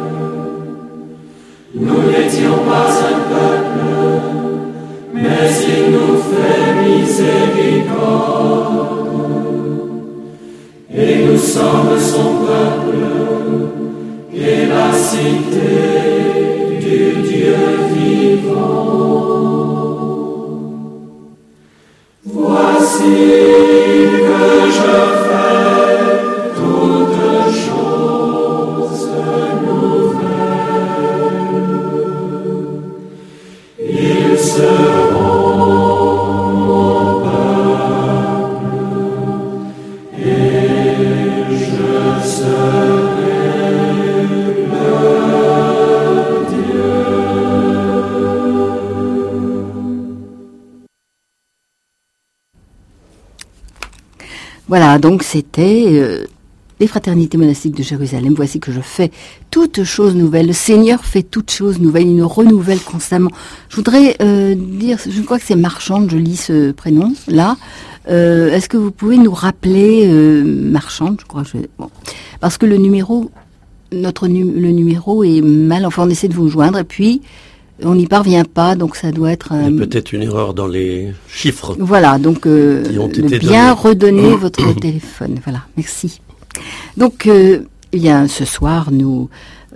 Nous n'étions pas un peuple, mais il nous fait miséricorde. Et nous sommes son peuple, et la cité du Dieu vivant. Voici que je fais toutes choses nouvelles. Ils seront mon peuple et je serai leur Dieu. Voilà, donc c'était les fraternités monastiques de Jérusalem, voici que je fais toutes choses nouvelles. Le Seigneur fait toutes choses nouvelles, il nous renouvelle constamment. Je voudrais dire, je crois que c'est Marchande, je lis ce prénom là. Est-ce que vous pouvez nous rappeler Marchande, je crois, bon. Parce que le numéro est mal, enfin on essaie de vous joindre et puis on n'y parvient pas, donc ça doit être... peut-être une erreur dans les chiffres. Voilà, donc de bien redonner votre téléphone. Voilà, merci. Donc, ce soir, nous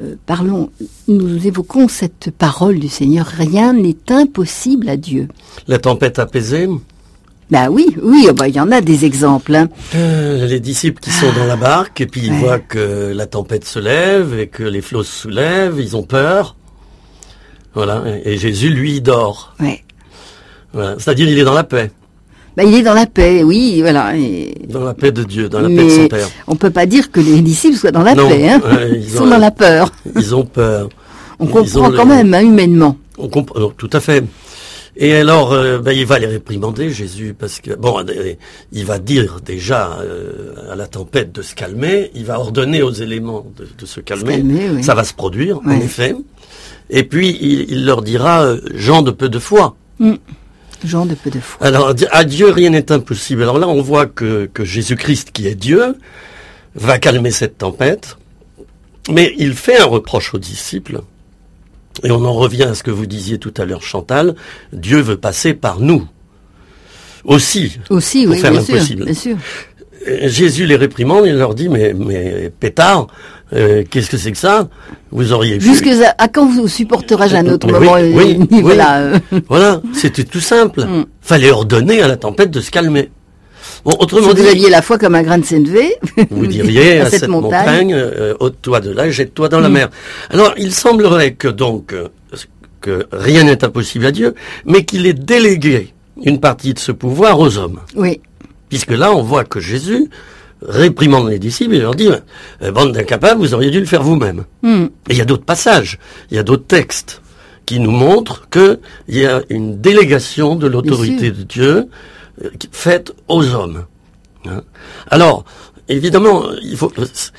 évoquons cette parole du Seigneur. Rien n'est impossible à Dieu. La tempête apaisée. Ben oui, il y en a des exemples. Hein. Les disciples qui sont dans la barque et puis ils voient que la tempête se lève et que les flots se soulèvent, ils ont peur. Voilà, et Jésus, lui, il dort. Ouais. Voilà. C'est-à-dire, il est dans la paix. Il est dans la paix, oui, voilà. Dans la paix de Dieu, dans la paix de son Père. On peut pas dire que les disciples soient dans la paix, hein. Ils sont dans la peur. Ils ont peur. On comprend quand même, hein, humainement. On comprend, tout à fait. Et alors, il va les réprimander, Jésus, parce que, il va dire déjà à la tempête de se calmer, il va ordonner aux éléments de se calmer, oui. Ça va se produire, en effet. Et puis, il leur dira, gens de peu de foi. Gens de peu de foi. Alors, à Dieu, rien n'est impossible. Alors là, on voit que Jésus-Christ, qui est Dieu, va calmer cette tempête, mais il fait un reproche aux disciples. Et on en revient à ce que vous disiez tout à l'heure, Chantal, Dieu veut passer par nous. Aussi, pour faire l'impossible. Bien sûr. Jésus les réprimande, il leur dit, mais pétard, qu'est-ce que c'est que ça? Vous auriez vu... Jusqu'à quand vous supporterai-je un autre moment? Oui. Voilà, c'était tout simple. Fallait ordonner à la tempête de se calmer. Bon, autrement dit, vous aviez la foi comme un grain de sénévé, vous diriez à cette montagne, ôte-toi de là et jette-toi dans la mer. Alors, il semblerait que rien n'est impossible à Dieu, mais qu'il ait délégué une partie de ce pouvoir aux hommes. Oui. Puisque là, on voit que Jésus réprimande les disciples et leur dit, bande d'incapables, vous auriez dû le faire vous-même. Et il y a d'autres passages, il y a d'autres textes qui nous montrent qu'il y a une délégation de l'autorité de Dieu faite aux hommes. Hein. Alors, évidemment, il faut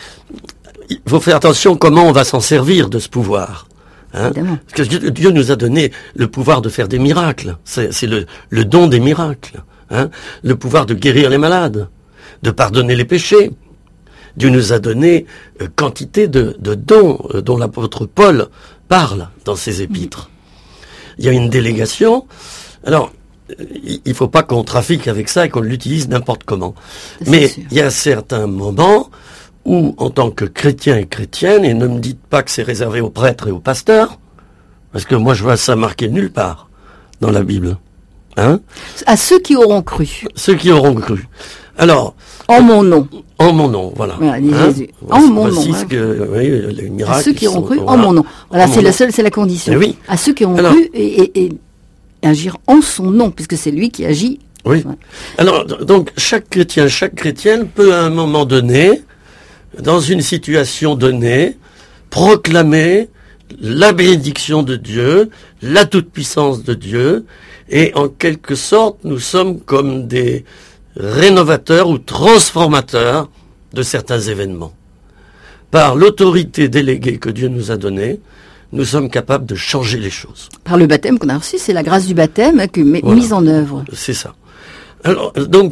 faire attention comment on va s'en servir de ce pouvoir. Hein. Parce que Dieu nous a donné le pouvoir de faire des miracles. C'est le don des miracles. Hein. Le pouvoir de guérir les malades, de pardonner les péchés. Dieu nous a donné quantité de dons dont l'apôtre Paul parle dans ses épîtres. Il y a une délégation. Alors, il ne faut pas qu'on trafique avec ça et qu'on l'utilise n'importe comment. Mais il y a certains moments où, en tant que chrétien et chrétienne, et ne me dites pas que c'est réservé aux prêtres et aux pasteurs, parce que moi je vois ça marqué nulle part dans la Bible. Hein? À ceux qui auront cru. Ceux qui auront cru. Alors... En mon nom. En mon nom, voilà. Dit Jésus. En mon nom. Les miracles. À ceux qui auront cru, en mon nom. Voilà, c'est la condition. Oui. À ceux qui auront cru et agir en son nom, puisque c'est lui qui agit. Oui. Ouais. Alors, donc, chaque chrétien, chaque chrétienne peut à un moment donné, dans une situation donnée, proclamer la bénédiction de Dieu, la toute-puissance de Dieu, et en quelque sorte, nous sommes comme des rénovateurs ou transformateurs de certains événements. Par l'autorité déléguée que Dieu nous a donnée, nous sommes capables de changer les choses. Par le baptême qu'on a reçu, c'est la grâce du baptême mise en œuvre. C'est ça. Alors, donc,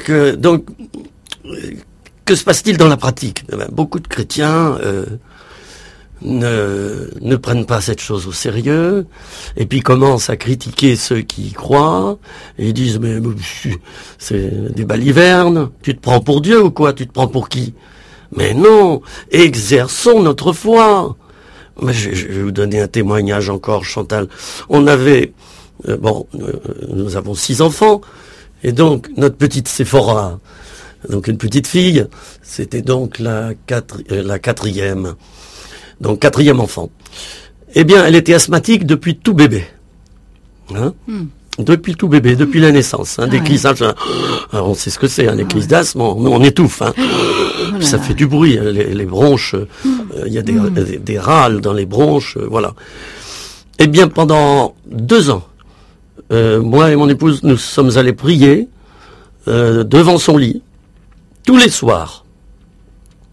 que se passe-t-il dans la pratique? Beaucoup de chrétiens ne prennent pas cette chose au sérieux, et puis commencent à critiquer ceux qui y croient, et ils disent, mais c'est des balivernes, tu te prends pour Dieu ou quoi? Tu te prends pour qui? Mais non, exerçons notre foi. Mais je vais vous donner un témoignage encore, Chantal. On avait, nous avons 6 enfants, et donc notre petite Séphora, donc une petite fille, c'était donc la 4e, donc 4e enfant. Eh bien, elle était asthmatique depuis tout bébé. Hein? Depuis tout bébé, depuis la naissance. Des crises d'asthme. On sait ce que c'est, les crises d'asthme, on étouffe. Hein. Puis ça fait du bruit, les bronches, il y a des râles dans les bronches, voilà. Eh bien, pendant 2 ans, moi et mon épouse, nous sommes allés prier devant son lit, tous les soirs.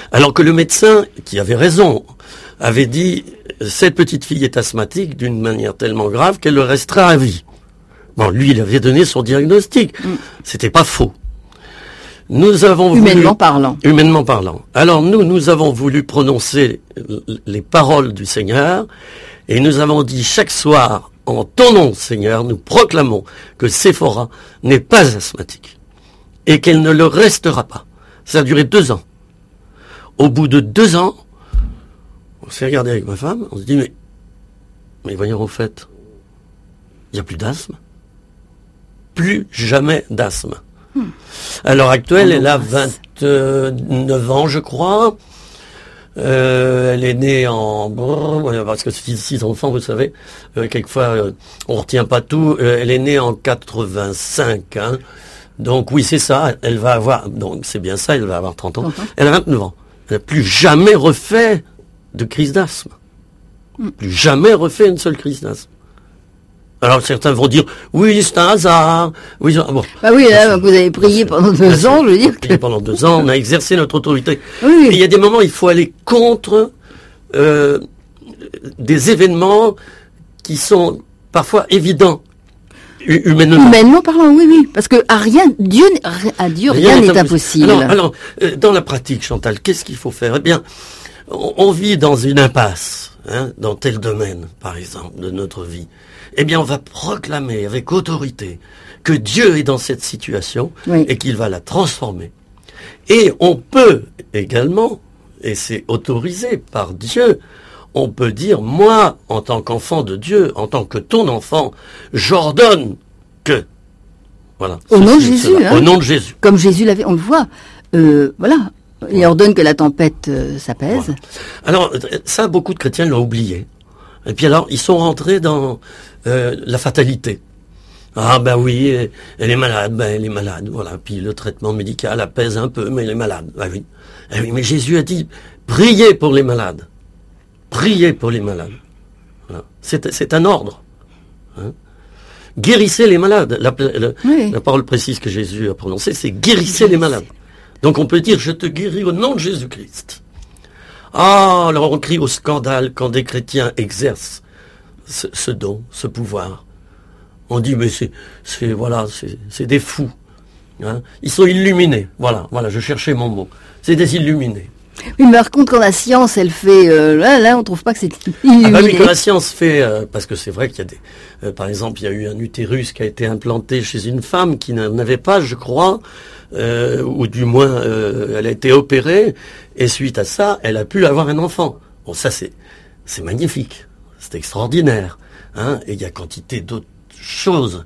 Alors que le médecin, qui avait raison, avait dit « Cette petite fille est asthmatique d'une manière tellement grave qu'elle le restera à vie ». Bon, lui, il avait donné son diagnostic. C'était pas faux. Nous avons Humainement parlant. Humainement parlant. Alors nous avons voulu prononcer les paroles du Seigneur et nous avons dit chaque soir, en ton nom, Seigneur, nous proclamons que Séphora n'est pas asthmatique et qu'elle ne le restera pas. Ça a duré 2 ans. Au bout de 2 ans, on s'est regardé avec ma femme, on se dit mais voyons, au fait, il n'y a plus d'asthme. Plus jamais d'asthme. À l'heure actuelle, elle a 29 ans, je crois. Elle est née en... Parce que c'est 6 enfants, vous savez. Quelquefois, on ne retient pas tout. Elle est née en 85. Hein. Donc oui, c'est ça. Elle va avoir... Donc c'est bien ça, elle va avoir 30 ans. Elle a 29 ans. Elle n'a plus jamais refait de crise d'asthme. Plus jamais refait une seule crise d'asthme. Alors certains vont dire, oui, c'est un hasard. Oui, bon. Bah oui, là, vous avez prié pendant 2 ans, je veux dire que... Pendant 2 ans, on a exercé notre autorité. Oui. Et il y a des moments, il faut aller contre des événements qui sont parfois évidents, humainement parlant, oui. Parce que à Dieu, rien n'est impossible. Alors, dans la pratique, Chantal, qu'est-ce qu'il faut faire? Eh bien, on vit dans une impasse, hein, dans tel domaine, par exemple, de notre vie. Eh bien, on va proclamer avec autorité que Dieu est dans cette situation et qu'il va la transformer. Et on peut également, et c'est autorisé par Dieu, on peut dire, moi, en tant qu'enfant de Dieu, en tant que ton enfant, j'ordonne que... Voilà. Au nom de Jésus. Au nom de Jésus. Comme Jésus l'avait, on le voit. Voilà. Il ordonne que la tempête s'apaise. Voilà. Alors, ça, beaucoup de chrétiens l'ont oublié. Et puis alors, ils sont rentrés dans la fatalité. Ah ben oui, elle est malade, voilà. Puis le traitement médical apaise un peu, mais elle est malade. Ah oui. Ah oui, mais Jésus a dit, priez pour les malades. Priez pour les malades. Voilà. C'est un ordre. Hein. Guérissez les malades. La parole précise que Jésus a prononcée, c'est guérissez les malades. Donc on peut dire, je te guéris au nom de Jésus-Christ. Ah, alors on crie au scandale quand des chrétiens exercent ce don, ce pouvoir. On dit, mais c'est des fous. Hein. Ils sont illuminés. Voilà, je cherchais mon mot. C'est des illuminés. Oui, mais par contre, quand la science, elle fait... là, on trouve pas que c'est illuminé. Ah bah oui, quand la science fait... parce que c'est vrai qu'il y a des... par exemple, il y a eu un utérus qui a été implanté chez une femme qui n'en avait pas, je crois, ou du moins, elle a été opérée, et suite à ça, elle a pu avoir un enfant. Bon, ça, c'est magnifique. C'est extraordinaire. Hein, et il y a quantité d'autres choses.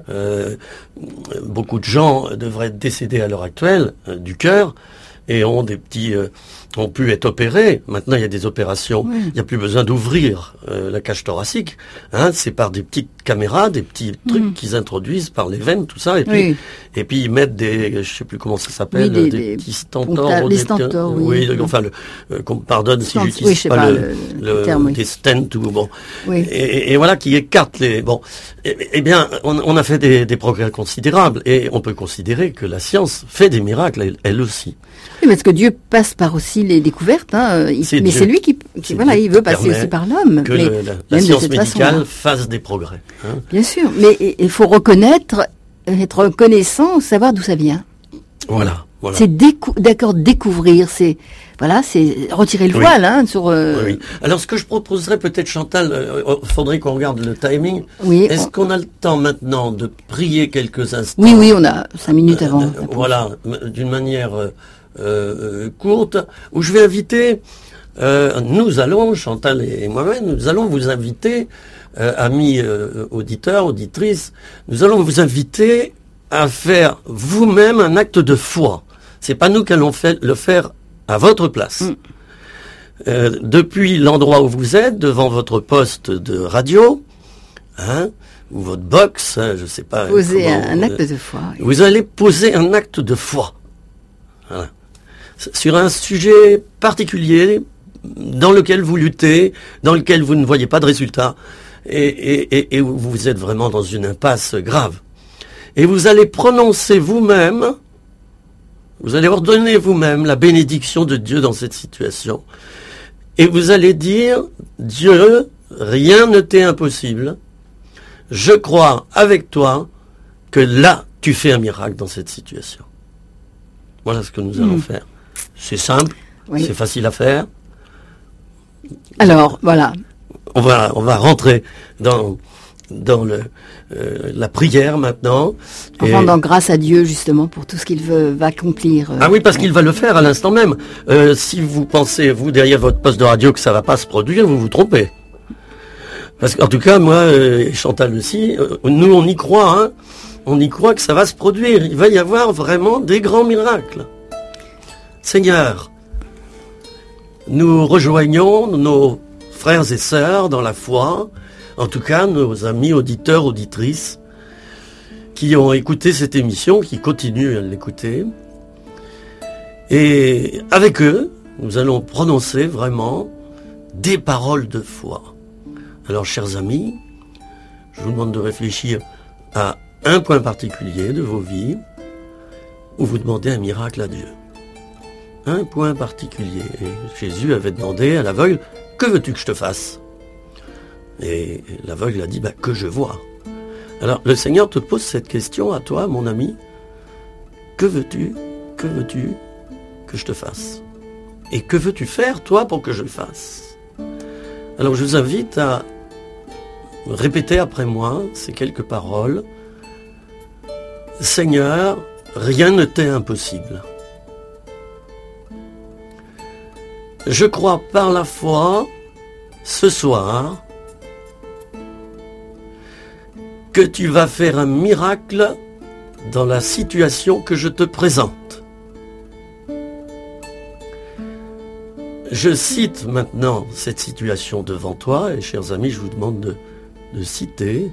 Beaucoup de gens devraient être décédés à l'heure actuelle du cœur, et ont ont pu être opérés. Maintenant, il y a des opérations. Il n'y a plus besoin d'ouvrir la cage thoracique. Hein, c'est par des petites caméras, des petits trucs qu'ils introduisent par les veines, tout ça. Et puis ils mettent des, je sais plus comment ça s'appelle, des petits stentors. Des stentors, enfin, qu'on me pardonne si j'utilise pas le terme, des stents ou bon. Et voilà, qui écartent les. Bon, eh bien, on a fait des progrès considérables, et on peut considérer que la science fait des miracles, elle aussi. Oui, parce que Dieu passe par aussi les découvertes, hein. Mais c'est lui qui voilà, il veut passer aussi par l'homme. Que la science médicale fasse des progrès. Hein. Bien sûr, mais il faut reconnaître, être reconnaissant, savoir d'où ça vient. Voilà. C'est découvrir, c'est retirer le voile, hein, sur. Oui. Alors, ce que je proposerais peut-être, Chantal, faudrait qu'on regarde le timing. Oui. Est-ce qu'on a le temps maintenant de prier quelques instants? Oui, on a 5 minutes avant. Voilà, d'une manière courte, où je vais inviter. Nous allons, Chantal et moi-même, nous allons vous inviter, amis auditeurs, auditrices, nous allons vous inviter à faire vous-même un acte de foi. C'est pas nous qui allons le faire à votre place. Depuis l'endroit où vous êtes, devant votre poste de radio, hein, ou votre box, hein, je sais pas. Poser un acte de foi. Oui. Vous allez poser un acte de foi. Voilà. Sur un sujet particulier, dans lequel vous luttez, dans lequel vous ne voyez pas de résultat, et où vous êtes vraiment dans une impasse grave. Et vous allez prononcer vous-même Vous allez ordonner vous-même la bénédiction de Dieu dans cette situation. Et vous allez dire, Dieu, rien ne t'est impossible. Je crois avec toi que là, tu fais un miracle dans cette situation. Voilà ce que nous allons faire. C'est simple, c'est facile à faire. Alors, voilà. On va rentrer dans la prière maintenant. En rendant grâce à Dieu justement pour tout ce qu'il va accomplir. Ah oui, parce qu'il va le faire à l'instant même. Si vous pensez, vous, derrière votre poste de radio, que ça va pas se produire, vous vous trompez. Parce qu'en tout cas, moi, et Chantal aussi, nous on y croit, hein. On y croit que ça va se produire. Il va y avoir vraiment des grands miracles. Seigneur, nous rejoignons nos frères et sœurs dans la foi, en tout cas nos amis auditeurs, auditrices, qui ont écouté cette émission, qui continuent à l'écouter. Et avec eux, nous allons prononcer vraiment des paroles de foi. Alors, chers amis, je vous demande de réfléchir à un point particulier de vos vies où vous demandez un miracle à Dieu. Un point particulier. Et Jésus avait demandé à l'aveugle, « Que veux-tu que je te fasse ?» Et l'aveugle a dit, « Que je vois. » Alors, le Seigneur te pose cette question à toi, mon ami. Que veux-tu que je te fasse? Et que veux-tu faire, toi, pour que je le fasse? Alors, je vous invite à répéter après moi ces quelques paroles. Seigneur, rien ne t'est impossible. Je crois par la foi, ce soir, que tu vas faire un miracle dans la situation que je te présente. Je cite maintenant cette situation devant toi, et chers amis, je vous demande de citer,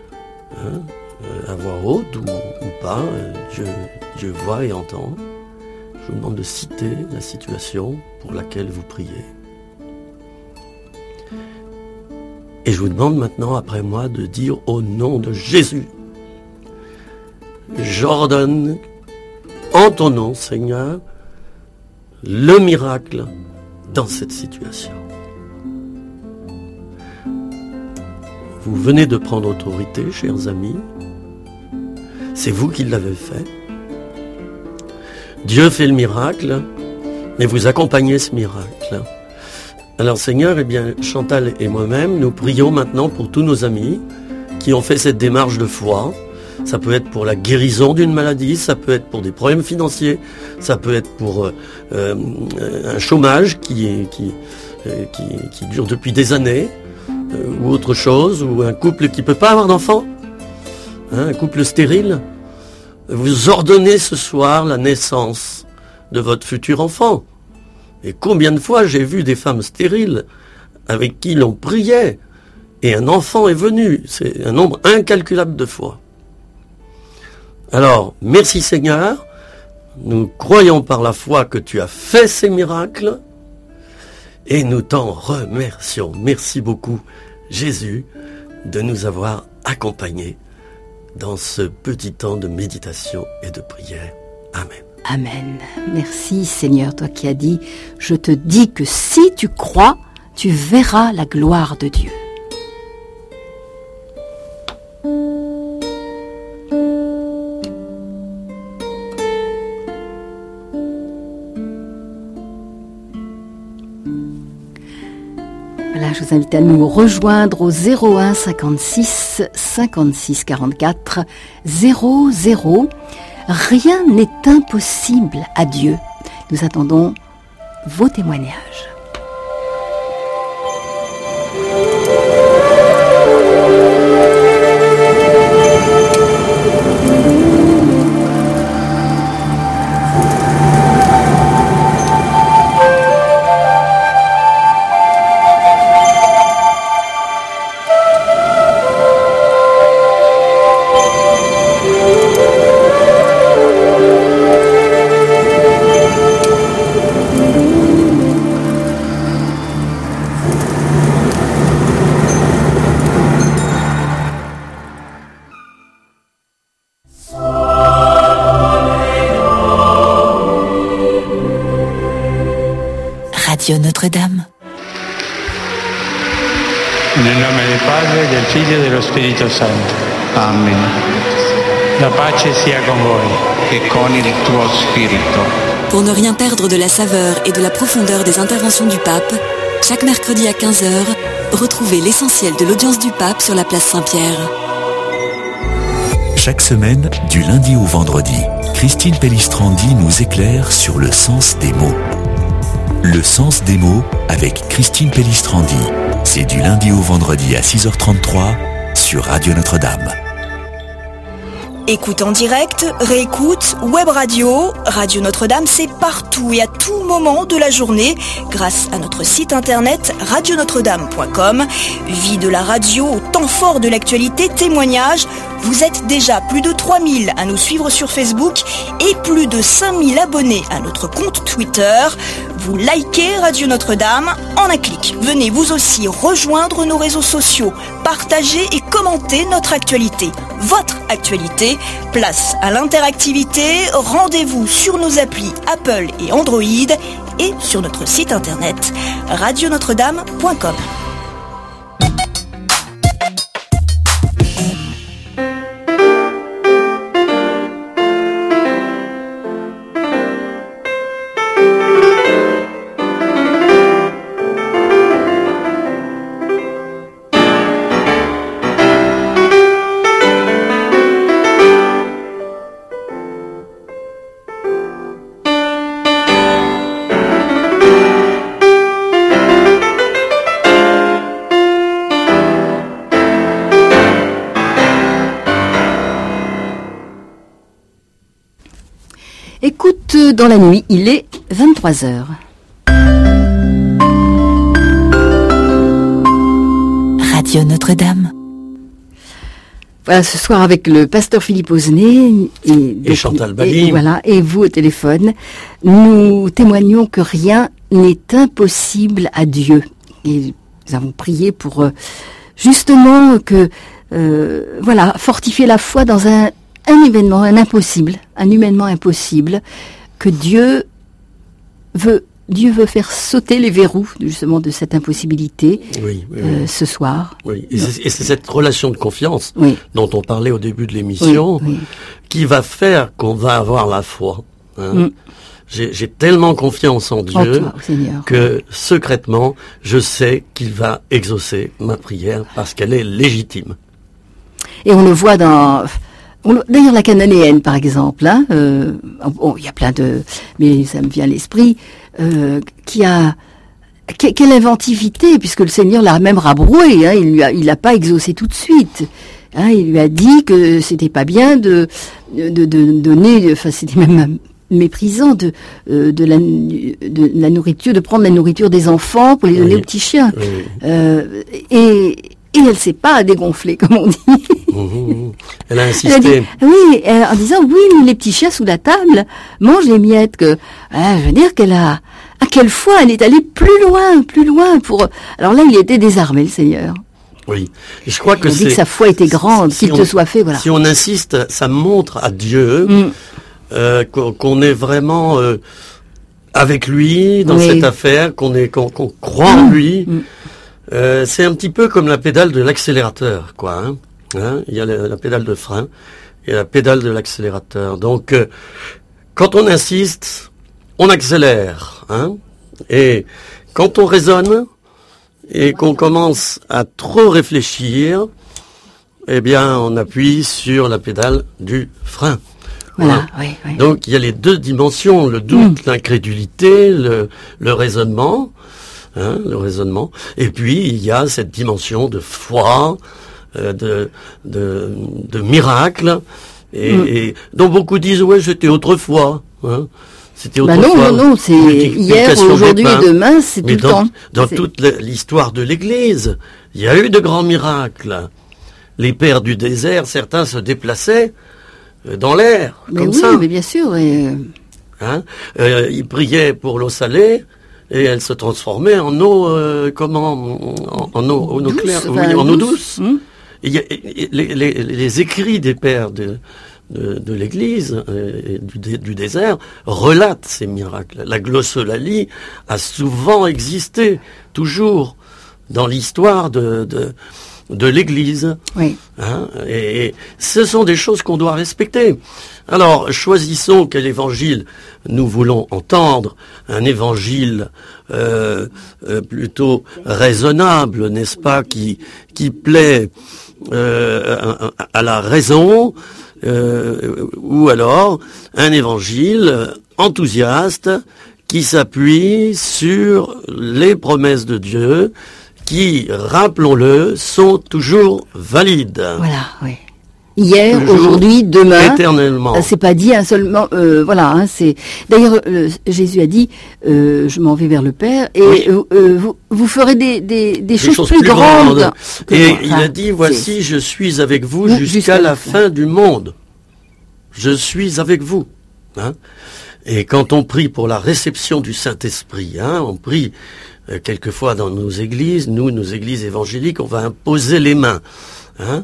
à voix haute ou pas, Dieu voit et entend. Je vous demande de citer la situation pour laquelle vous priez. Et je vous demande maintenant, après moi, de dire au nom de Jésus, j'ordonne en ton nom, Seigneur, le miracle dans cette situation. Vous venez de prendre autorité, chers amis. C'est vous qui l'avez fait. Dieu fait le miracle, mais vous accompagnez ce miracle. Alors Seigneur, eh bien, Chantal et moi-même, nous prions maintenant pour tous nos amis qui ont fait cette démarche de foi. Ça peut être pour la guérison d'une maladie, ça peut être pour des problèmes financiers, ça peut être pour un chômage qui dure depuis des années, ou autre chose, ou un couple qui ne peut pas avoir d'enfant, un couple stérile. Vous ordonnez ce soir la naissance de votre futur enfant. Et combien de fois j'ai vu des femmes stériles avec qui l'on priait et un enfant est venu. C'est un nombre incalculable de fois. Alors, merci Seigneur. Nous croyons par la foi que tu as fait ces miracles et nous t'en remercions. Merci beaucoup Jésus de nous avoir accompagnés dans ce petit temps de méditation et de prière. Amen. Amen. Merci Seigneur, toi qui as dit, je te dis que si tu crois, tu verras la gloire de Dieu. Voilà, je vous invite à nous rejoindre au 01 56 56 44 00. Rien n'est impossible à Dieu. Nous attendons vos témoignages. Radio Notre-Dame. Nel nome del Padre, del Figlio e dello Spirito Santo. Amen. La pace sia con voi. E con il tuo spirito. Pour ne rien perdre de la saveur et de la profondeur des interventions du pape, chaque mercredi à 15h, retrouvez l'essentiel de l'audience du pape sur la place Saint-Pierre. Chaque semaine, du lundi au vendredi, Christine Pellistrandi nous éclaire sur le sens des mots. Le sens des mots avec Christine Pellistrandi. C'est du lundi au vendredi à 6h33 sur Radio Notre-Dame. Écoute en direct, réécoute, web radio, Radio Notre-Dame, c'est partout et à tout moment de la journée grâce à notre site internet radionotre-dame.com. Vie de la radio au temps fort de l'actualité, témoignages. Vous êtes déjà plus de 3000 à nous suivre sur Facebook et plus de 5000 abonnés à notre compte Twitter. Vous likez Radio Notre-Dame en un clic. Venez vous aussi rejoindre nos réseaux sociaux, partager et commenter notre actualité. Votre actualité, place à l'interactivité, rendez-vous sur nos applis Apple et Android et sur notre site internet radionotre-dame.com. Écoute dans la nuit, il est 23h. Radio Notre-Dame. Voilà, ce soir avec le pasteur Philippe Osnet et Chantal Bali. Et vous au téléphone, nous témoignons que rien n'est impossible à Dieu. Et nous avons prié pour justement que fortifier la foi dans un événement, un humainement impossible, que Dieu veut faire sauter les verrous justement de cette impossibilité ce soir. Oui, et c'est cette relation de confiance dont on parlait au début de l'émission qui va faire qu'on va avoir la foi. Hein. J'ai tellement confiance en Dieu que secrètement, je sais qu'il va exaucer ma prière parce qu'elle est légitime. Et on le voit d'ailleurs, la cananéenne, par exemple, il y a plein mais ça me vient à l'esprit, quelle inventivité, puisque le Seigneur l'a même rabroué, il l'a pas exaucé tout de suite. Il lui a dit que c'était pas bien de donner, enfin c'était même méprisant de la nourriture, de prendre la nourriture des enfants pour les donner aux petits chiens. Et elle s'est pas dégonflée, comme on dit. Elle a insisté. En disant, mais les petits chiens sous la table mangent les miettes. Je veux dire à quelle fois elle est allée plus loin pour... Alors là, il était désarmé, le Seigneur. Oui. Et je crois que dit que sa foi était grande, qu'il te soit fait, voilà. Si on insiste, ça montre à Dieu qu'on est vraiment avec lui dans cette affaire, qu'on croit en lui. C'est un petit peu comme la pédale de l'accélérateur, quoi. Il y a la pédale de frein et la pédale de l'accélérateur. Donc, quand on insiste, on accélère. Et quand on raisonne et qu'on commence à trop réfléchir, eh bien, on appuie sur la pédale du frein. Voilà. Donc, il y a les deux dimensions, le doute, l'incrédulité, le raisonnement. Le raisonnement. Et puis, il y a cette dimension de foi, de miracle, et dont beaucoup disent, c'était autrefois. C'était autrefois. Non, c'est hier, aujourd'hui et demain, c'est tout le temps. Dans toute l'histoire de l'Église, il y a eu de grands miracles. Les pères du désert, certains se déplaçaient dans l'air, comme ça. Mais bien sûr. Ils priaient pour l'eau salée, et elle se transformait en eau, en eau claire, en eau douce. Les écrits des pères de l'Église et du désert relatent ces miracles. La glossolalie a souvent existé, toujours, dans l'histoire de l'Église. Oui. Hein, et ce sont des choses qu'on doit respecter. Alors, choisissons quel évangile nous voulons entendre. Un évangile plutôt raisonnable, n'est-ce pas, qui plaît à la raison, ou alors un évangile enthousiaste qui s'appuie sur les promesses de Dieu, qui, rappelons-le, sont toujours valides. Voilà, oui. Hier, Toujours, aujourd'hui, demain. Éternellement. C'est pas dit seulement. Voilà. Hein, c'est. D'ailleurs, Jésus a dit, je m'en vais vers le Père, et Oui. vous ferez des choses plus grandes. Et il a dit, voici, je suis avec vous jusqu'à la fin du monde. Je suis avec vous. Hein. Et quand on prie pour la réception du Saint-Esprit, hein, on prie quelquefois dans nos églises, nos églises évangéliques, on va imposer les mains. Hein,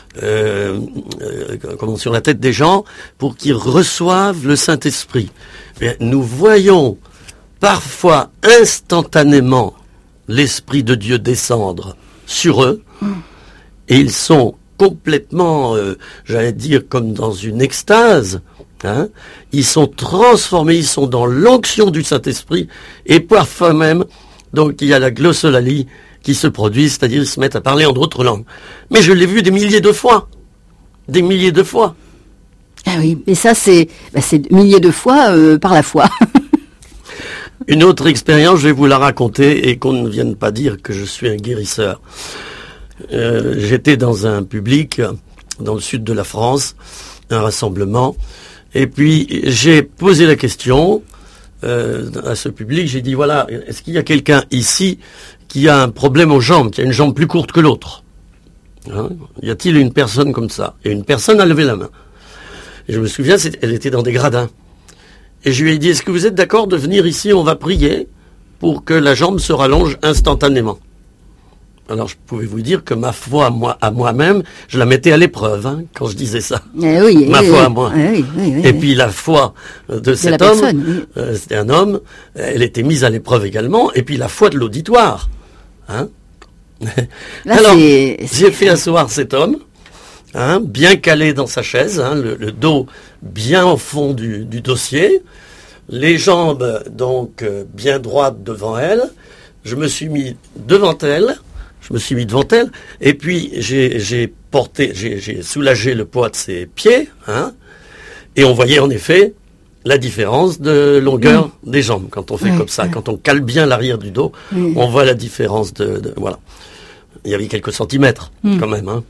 sur la tête des gens pour qu'ils reçoivent le Saint-Esprit. Bien, nous voyons parfois instantanément l'Esprit de Dieu descendre sur eux et ils sont complètement, j'allais dire, comme dans une extase. Hein, ils sont transformés, ils sont dans l'onction du Saint-Esprit et parfois même, donc il y a la glossolalie qui se produisent, c'est-à-dire ils se mettent à parler en d'autres langues. Mais je l'ai vu des milliers de fois. Des milliers de fois. Ah oui, mais ça c'est milliers de fois par la foi. Une autre expérience, je vais vous la raconter et qu'on ne vienne pas dire que je suis un guérisseur. J'étais dans un public dans le sud de la France, un rassemblement, et puis j'ai posé la question à ce public, j'ai dit voilà, est-ce qu'il y a quelqu'un ici qui a un problème aux jambes, qui a une jambe plus courte que l'autre, hein, y a-t-il une personne comme ça? Et une personne a levé la main. Et je me souviens, elle était dans des gradins. Et je lui ai dit, est-ce que vous êtes d'accord de venir ici, on va prier pour que la jambe se rallonge instantanément? Alors je pouvais vous dire que ma foi à moi-même, je la mettais à l'épreuve hein, quand je disais ça. Oui, ma foi à moi. Oui, et puis la foi de cet homme, c'était un homme, elle était mise à l'épreuve également. Et puis la foi de l'auditoire. Hein. Là, alors j'ai fait asseoir cet homme, hein, bien calé dans sa chaise, hein, le dos bien au fond du dossier, les jambes donc bien droites devant elle. Je me suis mis devant elle. Et puis j'ai soulagé le poids de ses pieds, hein, et on voyait en effet la différence de longueur des jambes quand on fait comme ça, quand on cale bien l'arrière du dos, on voit la différence voilà. Il y avait quelques centimètres quand même, hein,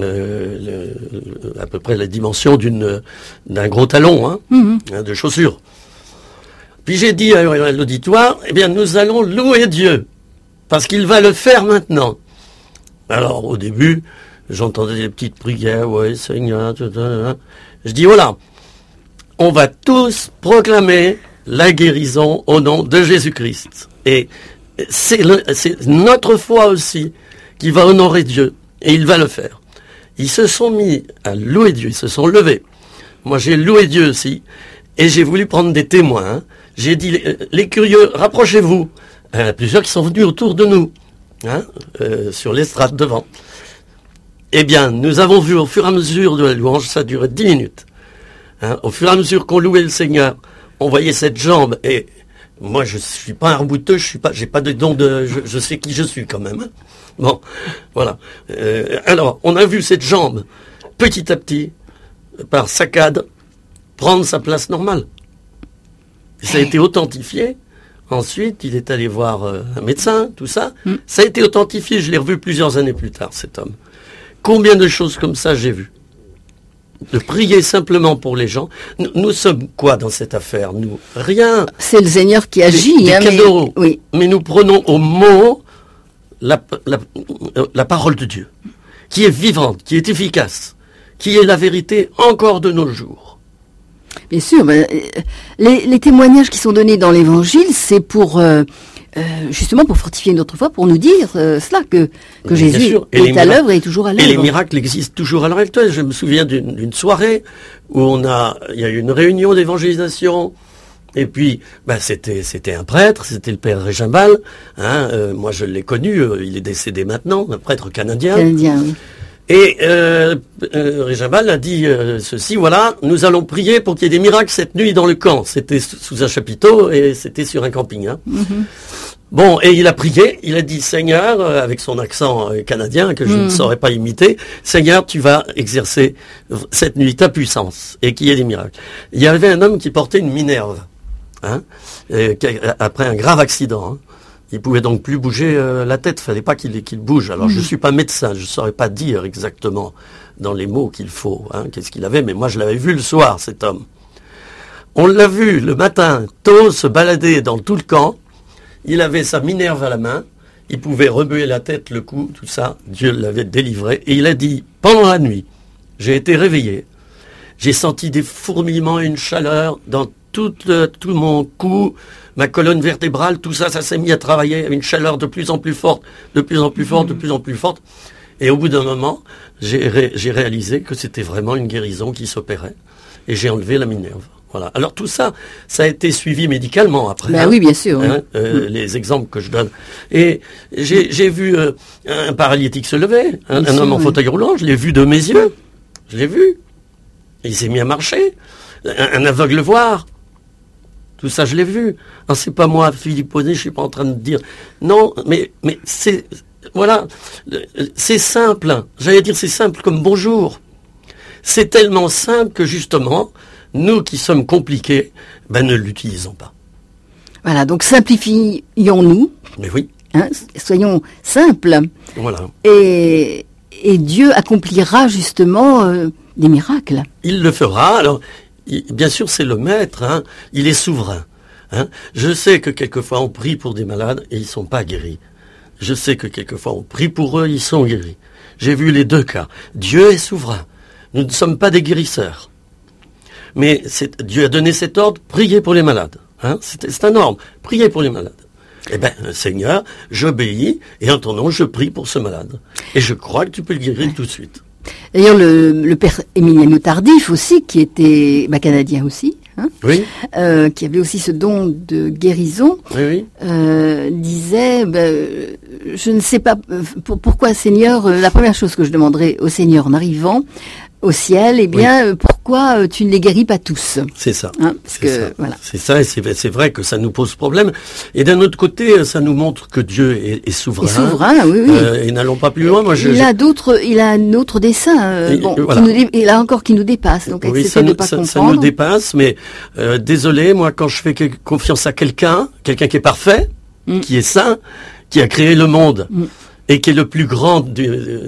à peu près la dimension d'un gros talon, hein, de chaussure. Puis j'ai dit à l'auditoire, eh bien nous allons louer Dieu. Parce qu'il va le faire maintenant. Alors, au début, j'entendais des petites prières, ouais, Seigneur, je dis, voilà, on va tous proclamer la guérison au nom de Jésus-Christ. Et c'est notre foi aussi qui va honorer Dieu. Et il va le faire. Ils se sont mis à louer Dieu, ils se sont levés. Moi, j'ai loué Dieu aussi. Et j'ai voulu prendre des témoins. Hein. J'ai dit, les curieux, rapprochez-vous. Il y en a plusieurs qui sont venus autour de nous, hein, sur l'estrade devant. Eh bien, nous avons vu au fur et à mesure de la louange, ça durait 10 minutes. Hein, au fur et à mesure qu'on louait le Seigneur, on voyait cette jambe. Et moi, je suis pas un rebouteux, j'ai pas de don je sais qui je suis quand même. Hein. Bon, voilà. Alors, on a vu cette jambe, petit à petit, par saccade, prendre sa place normale. Et ça a été authentifié. Ensuite, il est allé voir un médecin, tout ça. Ça a été authentifié, je l'ai revu plusieurs années plus tard, cet homme. Combien de choses comme ça j'ai vu? De prier simplement pour les gens. Nous sommes quoi dans cette affaire? Nous, rien. C'est le Seigneur qui agit. Des cadeaux. Oui. Mais nous prenons au mot la parole de Dieu, qui est vivante, qui est efficace, qui est la vérité encore de nos jours. Bien sûr, les témoignages qui sont donnés dans l'Évangile, c'est pour justement pour fortifier notre foi, pour nous dire cela, que Jésus est à l'œuvre et est toujours à l'œuvre. Et les miracles existent toujours à l'heure actuelle. Je me souviens d'une soirée où il y a eu une réunion d'évangélisation. Et puis, c'était un prêtre, c'était le père Régimbal. Moi, je l'ai connu, il est décédé maintenant, un prêtre canadien. Oui. Et Régimbal a dit ceci, voilà, nous allons prier pour qu'il y ait des miracles cette nuit dans le camp. C'était sous un chapiteau et c'était sur un camping. Bon, et il a prié, il a dit, Seigneur, avec son accent canadien que je ne saurais pas imiter, Seigneur, tu vas exercer cette nuit ta puissance et qu'il y ait des miracles. Il y avait un homme qui portait une minerve, après un grave accident. Il pouvait donc plus bouger la tête, fallait pas qu'il bouge. Alors je suis pas médecin, je saurais pas dire exactement dans les mots qu'il faut, qu'est-ce qu'il avait, mais moi je l'avais vu le soir, cet homme. On l'a vu le matin tôt se balader dans tout le camp. Il avait sa minerve à la main, il pouvait remuer la tête, le cou, tout ça. Dieu l'avait délivré. Et il a dit, pendant la nuit, j'ai été réveillé. J'ai senti des fourmillements et une chaleur dans tout mon cou, ma colonne vertébrale, tout ça, ça s'est mis à travailler, une chaleur de plus en plus forte, de plus en plus forte, de plus en plus forte. Et au bout d'un moment, j'ai réalisé que c'était vraiment une guérison qui s'opérait. Et j'ai enlevé la minerve. Voilà. Alors tout ça, ça a été suivi médicalement après. Oui, bien sûr. Les exemples que je donne. Et j'ai vu un paralytique se lever, un homme en fauteuil roulant, je l'ai vu de mes yeux. Je l'ai vu. Il s'est mis à marcher. Un aveugle voir. Tout ça, je l'ai vu. Alors, c'est pas moi, Philippe Poney, je suis pas en train de dire. Non, mais c'est, voilà, c'est simple. J'allais dire c'est simple comme bonjour. C'est tellement simple que justement, nous qui sommes compliqués, ne l'utilisons pas. Voilà, donc simplifions-nous. Mais oui. Soyons simples. Voilà. Et Dieu accomplira justement des miracles. Il le fera. Alors, bien sûr, c'est le maître. Il est souverain. Je sais que quelquefois on prie pour des malades et ils sont pas guéris. Je sais que quelquefois on prie pour eux, ils sont guéris. J'ai vu les deux cas. Dieu est souverain. Nous ne sommes pas des guérisseurs. Mais Dieu a donné cet ordre, priez pour les malades. C'est un ordre, priez pour les malades. Eh bien, Seigneur, j'obéis et en ton nom, je prie pour ce malade. Et je crois que tu peux le guérir tout de suite. D'ailleurs, le père Emiliano Tardif aussi, qui était canadien aussi, oui. Qui avait aussi ce don de guérison, oui. Disait, je ne sais pas pourquoi, Seigneur, la première chose que je demanderai au Seigneur en arrivant au ciel, pourquoi tu ne les guéris pas tous? C'est ça. Voilà. C'est ça, et c'est vrai que ça nous pose problème. Et d'un autre côté, ça nous montre que Dieu est souverain. Souverain, oui. Et n'allons pas plus loin. Moi, il a un autre dessein, voilà. qui nous dépasse. Donc, ça nous dépasse, mais désolé, moi, quand je fais confiance à quelqu'un qui est parfait, qui est saint, qui a créé le monde, et qui est le plus grand de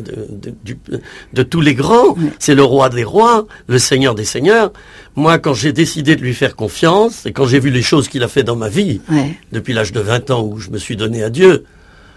tous les grands, c'est le roi des rois, le seigneur des seigneurs. Moi, quand j'ai décidé de lui faire confiance, et quand j'ai vu les choses qu'il a fait dans ma vie, depuis l'âge de 20 ans où je me suis donné à Dieu,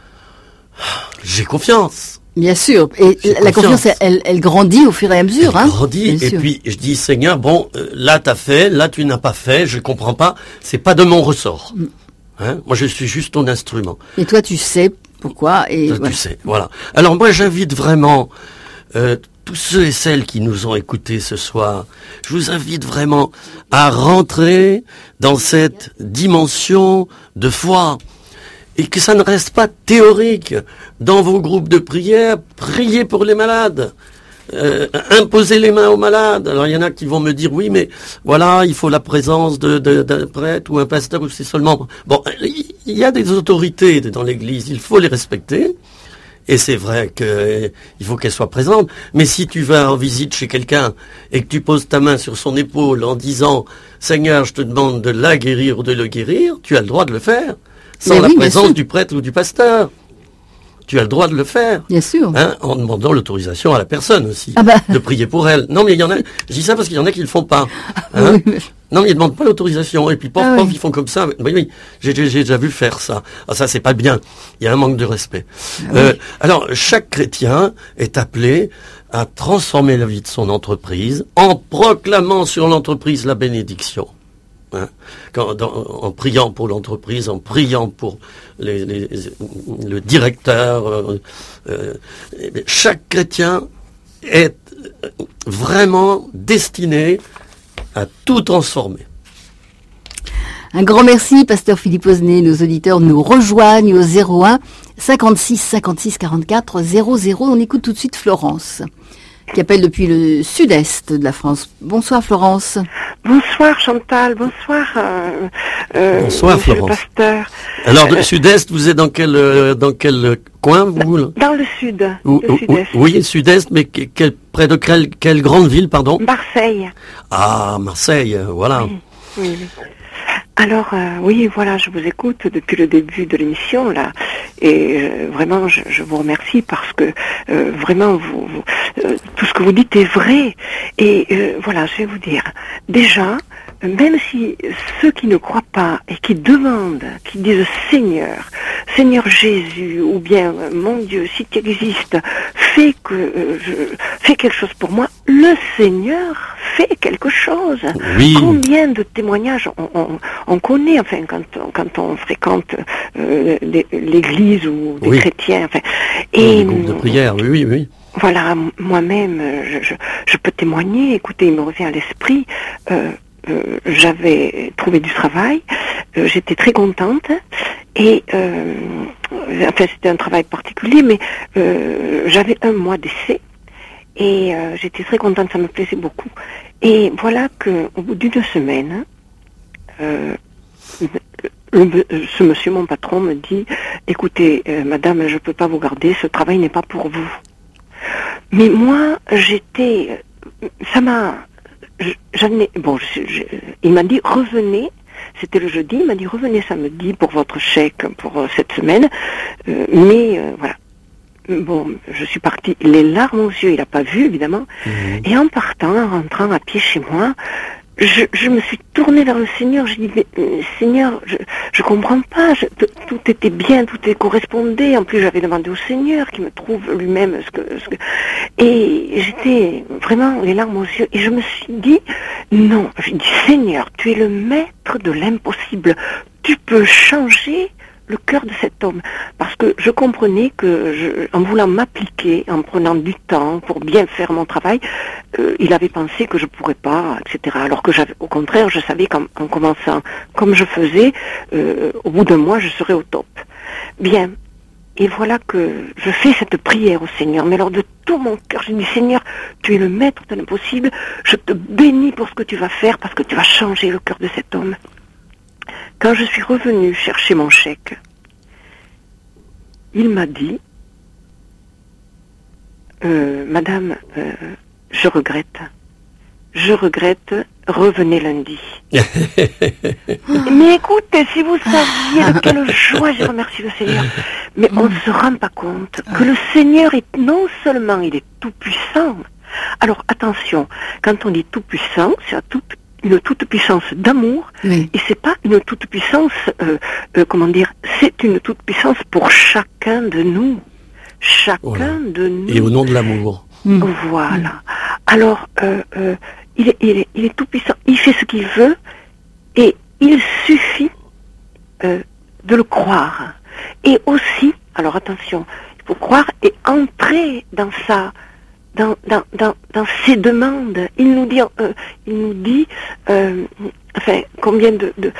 j'ai confiance. Bien sûr, et la confiance, elle grandit au fur et à mesure. Elle grandit, et puis je dis, Seigneur, là t'as fait, là tu n'as pas fait, je comprends pas, c'est pas de mon ressort. Moi, je suis juste ton instrument. Et toi, tu sais pourquoi. Et tu sais, voilà. Alors moi, j'invite vraiment tous ceux et celles qui nous ont écoutés ce soir, je vous invite vraiment à rentrer dans cette dimension de foi. Et que ça ne reste pas théorique. Dans vos groupes de prière, priez pour les malades. Imposer les mains aux malades. Alors il y en a qui vont me dire oui, mais voilà, il faut la présence d'un prêtre ou un pasteur, ou c'est seulement... Bon, il y a des autorités dans l'Église, il faut les respecter. Et c'est vrai qu'il faut qu'elles soient présentes. Mais si tu vas en visite chez quelqu'un et que tu poses ta main sur son épaule en disant « Seigneur, je te demande de la guérir ou de le guérir », tu as le droit de le faire. Sans la présence du prêtre ou du pasteur. Tu as le droit de le faire. Bien sûr. En demandant l'autorisation à la personne aussi. De prier pour elle. Non, mais il y en a, je dis ça parce qu'il y en a qui le font pas. Non, mais ils ne demandent pas l'autorisation. Et puis, ils font comme ça. Oui, j'ai déjà vu faire ça. Alors, ça, c'est pas bien. Il y a un manque de respect. Alors, chaque chrétien est appelé à transformer la vie de son entreprise en proclamant sur l'entreprise la bénédiction. Hein, en priant pour l'entreprise, en priant pour le directeur. Chaque chrétien est vraiment destiné à tout transformer. Un grand merci, pasteur Philippe Osnet. Nos auditeurs nous rejoignent au 01 56 56 44 00. On écoute tout de suite Florence, qui appelle depuis le sud-est de la France. Bonsoir Florence. Bonsoir Chantal, bonsoir. Bonsoir Florence. Le pasteur. Alors de sud-est, vous êtes dans quel coin vous? Dans le sud. Sud-est. Oui, sud-est, mais près de quelle grande ville, pardon? Marseille. Ah, Marseille, voilà. Oui. Alors oui, voilà, je vous écoute depuis le début de l'émission là, et vraiment je vous remercie parce que vraiment vous tout ce que vous dites est vrai. Et voilà, je vais vous dire, déjà, même si ceux qui ne croient pas et qui demandent, qui disent Seigneur Jésus, ou bien mon Dieu, si tu existes, fais quelque chose pour moi, le Seigneur fait quelque chose. Oui. Combien de témoignages on connaît, enfin, quand on fréquente l'église ou des chrétiens, enfin, et les groupes de prière, oui. Voilà, moi-même, je peux témoigner. Écoutez, il me revient à l'esprit. J'avais trouvé du travail, j'étais très contente et enfin c'était un travail particulier, mais j'avais 1 mois d'essai et j'étais très contente, ça me plaisait beaucoup. Et voilà que au bout d'1 semaine, ce monsieur, mon patron, me dit écoutez, madame, je peux pas vous garder, ce travail n'est pas pour vous. Mais moi, il m'a dit revenez, c'était le jeudi, il m'a dit revenez samedi pour votre chèque pour cette semaine, voilà. Bon, je suis partie, les larmes aux yeux, il n'a pas vu évidemment, et en rentrant à pied chez moi, je me suis tournée vers le Seigneur, j'ai dit mais Seigneur, je comprends pas, tout était bien, tout correspondait, en plus j'avais demandé au Seigneur qui me trouve lui-même et j'étais vraiment les larmes aux yeux, et je me suis dit non, j'ai dit Seigneur, tu es le maître de l'impossible, tu peux changer le cœur de cet homme, parce que je comprenais que en voulant m'appliquer, en prenant du temps pour bien faire mon travail, il avait pensé que je pourrais pas, etc. Alors que au contraire, je savais qu'en commençant comme je faisais, au bout d'1 mois, je serais au top. Bien. Et voilà que je fais cette prière au Seigneur, mais alors de tout mon cœur, je dis Seigneur, tu es le maître de l'impossible, je te bénis pour ce que tu vas faire, parce que tu vas changer le cœur de cet homme. Quand je suis revenue chercher mon chèque, il m'a dit Madame, je regrette, revenez lundi. Mais écoutez, si vous saviez de quelle joie j'ai remercié le Seigneur, mais on ne se rend pas compte que le Seigneur est non seulement il est tout puissant. Alors attention, quand on dit tout puissant, c'est une toute puissance d'amour, et c'est pas une toute puissance, c'est une toute puissance pour chacun de nous, de nous. Et au nom de l'amour. Voilà. Alors, il est tout puissant, il fait ce qu'il veut, et il suffit de le croire. Et aussi, alors attention, il faut croire et entrer dans ses demandes. Il nous dit, combien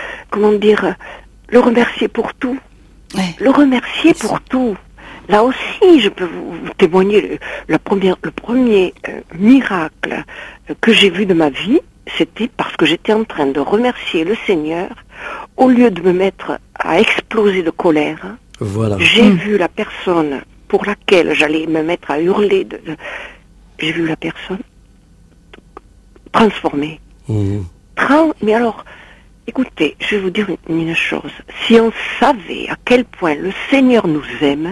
le remercier pour tout. Ouais. Le remercier pour tout. Là aussi, je peux vous témoigner le premier miracle que j'ai vu de ma vie, c'était parce que j'étais en train de remercier le Seigneur, au lieu de me mettre à exploser de colère. Voilà. J'ai vu la personne pour laquelle j'allais me mettre à hurler j'ai vu la personne transformée. Mais alors, écoutez, je vais vous dire une chose. Si on savait à quel point le Seigneur nous aime,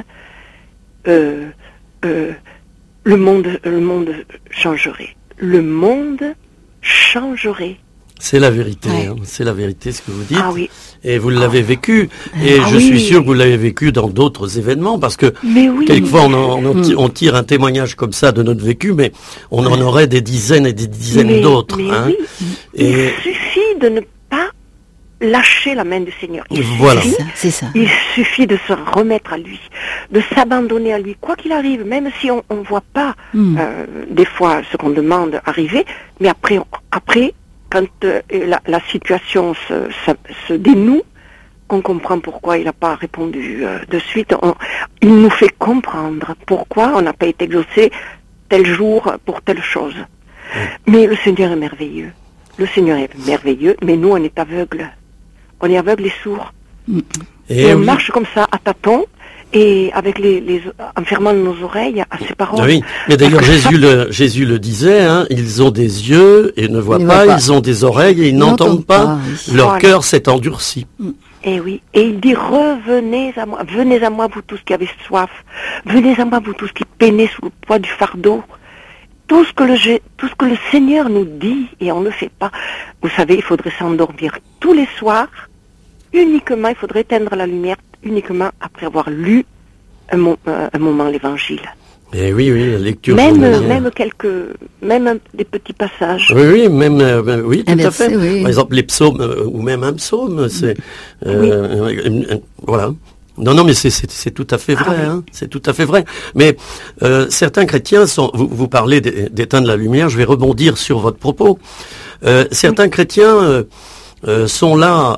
le monde changerait. Le monde changerait. C'est la vérité, c'est la vérité ce que vous dites. Ah oui. Et vous l'avez vécu. Et je suis sûr que vous l'avez vécu dans d'autres événements, parce que quelquefois on tire un témoignage comme ça de notre vécu, mais on en aurait des dizaines et des dizaines d'autres. Il suffit de ne pas lâcher la main du Seigneur. Voilà. C'est ça. Il suffit de se remettre à lui, de s'abandonner à lui, quoi qu'il arrive, même si on ne voit pas des fois ce qu'on demande arriver, mais après quand la situation se dénoue, on comprend pourquoi il n'a pas répondu de suite. Il nous fait comprendre pourquoi on n'a pas été exaucé tel jour pour telle chose. Mais le Seigneur est merveilleux. Le Seigneur est merveilleux, mais nous, on est aveugles. On est aveugles et sourds. Et on marche comme ça, à tâtons, et avec en fermant nos oreilles à ses paroles. Oui, mais d'ailleurs, Jésus le disait, hein, ils ont des yeux et ne voient pas, ils ont des oreilles et ils n'entendent pas. Leur cœur s'est endurci. Et oui, et il dit, venez à moi, vous tous qui avez soif, venez à moi, vous tous qui peinez sous le poids du fardeau. Tout ce que le Seigneur nous dit, et on ne le fait pas. Vous savez, il faudrait s'endormir tous les soirs, uniquement, il faudrait éteindre la lumière, uniquement après avoir lu un moment l'Évangile. Et oui, la lecture. Même des petits passages. Oui, tout à fait. Oui. Par exemple, les psaumes, ou même un psaume, c'est, voilà. Non, mais c'est tout à fait vrai, hein. C'est tout à fait vrai. Mais certains chrétiens vous parlez d'éteindre la lumière. Je vais rebondir sur votre propos. Certains chrétiens sont là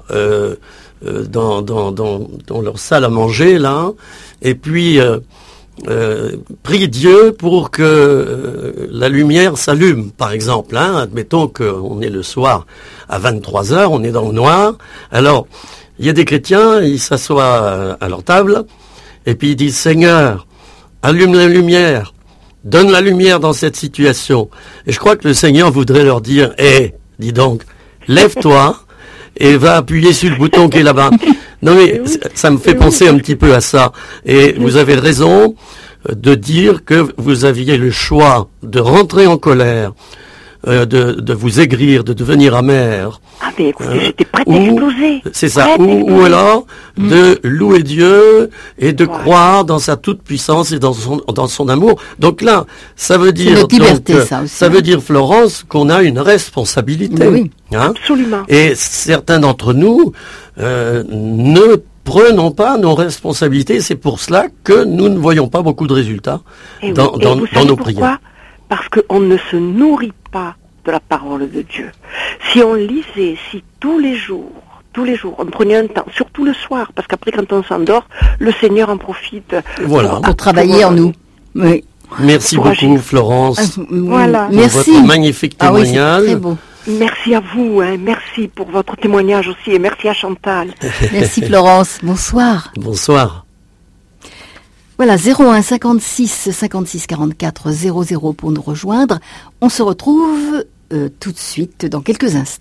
dans leur salle à manger là, et puis prient Dieu pour que la lumière s'allume, par exemple. Hein. Admettons qu'on est le soir à 23h, on est dans le noir. Alors il y a des chrétiens, ils s'assoient à leur table, et puis ils disent, Seigneur, allume la lumière, donne la lumière dans cette situation. Et je crois que le Seigneur voudrait leur dire, dis donc, lève-toi, et va appuyer sur le bouton qui est là-bas. Non mais, ça me fait penser un petit peu à ça. Et vous avez raison de dire que vous aviez le choix de rentrer en colère, de vous aigrir, de devenir amer. Ah mais écoutez, j'étais prête à exploser. C'est ça. Ou alors de louer Dieu et de croire dans sa toute puissance et dans son amour. Donc là, ça veut dire notre liberté, ça veut dire, Florence, qu'on a une responsabilité. Oui. Hein? Absolument. Et certains d'entre nous ne prenons pas nos responsabilités. C'est pour cela que nous ne voyons pas beaucoup de résultats dans nos prières. Parce qu'on ne se nourrit pas de la parole de Dieu. Si on lisait, si tous les jours, on prenait un temps, surtout le soir, parce qu'après quand on s'endort, le Seigneur en profite pour travailler en nous. Oui. Merci beaucoup Florence. Voilà. Merci. Votre magnifique témoignage. Oui, c'est très beau. Merci à vous, merci pour votre témoignage aussi, et merci à Chantal. Merci Florence, bonsoir. Bonsoir. Voilà, 01 56 56 44 00 pour nous rejoindre. On se retrouve tout de suite dans quelques instants.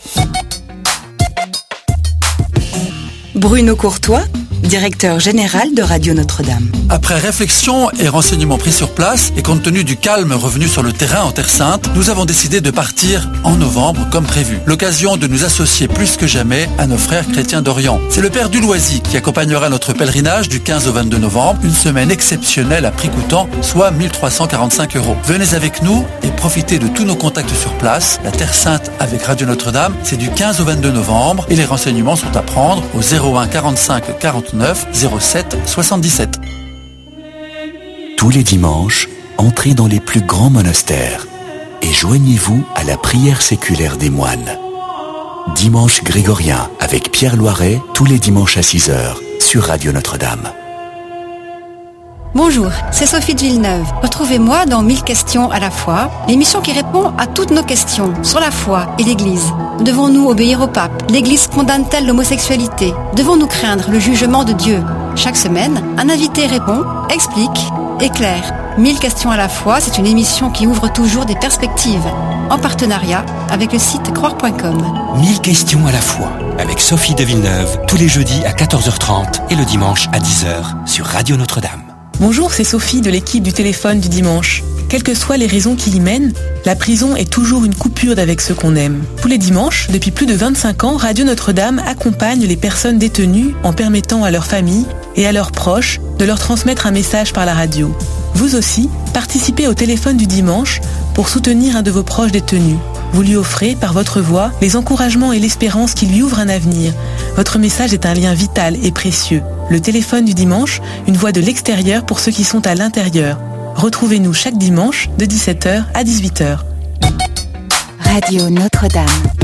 Bruno Courtois, directeur général de Radio Notre-Dame. Après réflexion et renseignements pris sur place, et compte tenu du calme revenu sur le terrain en Terre Sainte, nous avons décidé de partir en novembre comme prévu. L'occasion de nous associer plus que jamais à nos frères chrétiens d'Orient. C'est le Père Duloisy qui accompagnera notre pèlerinage du 15 au 22 novembre, une semaine exceptionnelle à prix coûtant, soit 1345 €. Venez avec nous et profitez de tous nos contacts sur place. La Terre Sainte avec Radio Notre-Dame, c'est du 15 au 22 novembre et les renseignements sont à prendre au 01 45 49 07 77. Tous les dimanches, entrez dans les plus grands monastères et joignez-vous à la prière séculaire des moines. Dimanche grégorien avec Pierre Loiret, tous les dimanches à 6h sur Radio Notre-Dame. Bonjour, c'est Sophie de Villeneuve. Retrouvez-moi dans 1000 questions à la fois, l'émission qui répond à toutes nos questions sur la foi et l'Église. Devons-nous obéir au pape? L'Église condamne-t-elle l'homosexualité? Devons-nous craindre le jugement de Dieu? Chaque semaine, un invité répond, explique, éclaire. 1000 questions à la fois, c'est une émission qui ouvre toujours des perspectives. En partenariat avec le site croire.com. 1000 questions à la fois, avec Sophie de Villeneuve, tous les jeudis à 14h30 et le dimanche à 10h sur Radio Notre-Dame. Bonjour, c'est Sophie de l'équipe du téléphone du dimanche. Quelles que soient les raisons qui y mènent, la prison est toujours une coupure d'avec ceux qu'on aime. Tous les dimanches, depuis plus de 25 ans, Radio Notre-Dame accompagne les personnes détenues en permettant à leurs familles et à leurs proches de leur transmettre un message par la radio. Vous aussi, participez au téléphone du dimanche pour soutenir un de vos proches détenus. Vous lui offrez, par votre voix, les encouragements et l'espérance qui lui ouvrent un avenir. Votre message est un lien vital et précieux. Le téléphone du dimanche, une voix de l'extérieur pour ceux qui sont à l'intérieur. Retrouvez-nous chaque dimanche de 17h à 18h. Radio Notre-Dame.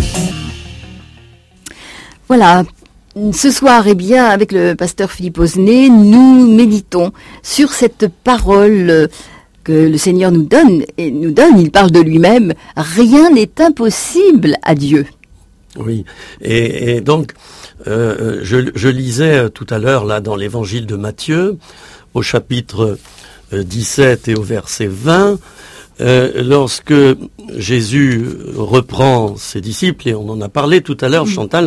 Voilà. Ce soir, eh bien, avec le pasteur Philippe Osnet, nous méditons sur cette parole que le Seigneur nous donne. Il parle de lui-même. Rien n'est impossible à Dieu. Oui. Et donc, je lisais tout à l'heure, là, dans l'évangile de Matthieu, au chapitre 17 et au verset 20, lorsque Jésus reprend ses disciples, et on en a parlé tout à l'heure, Chantal,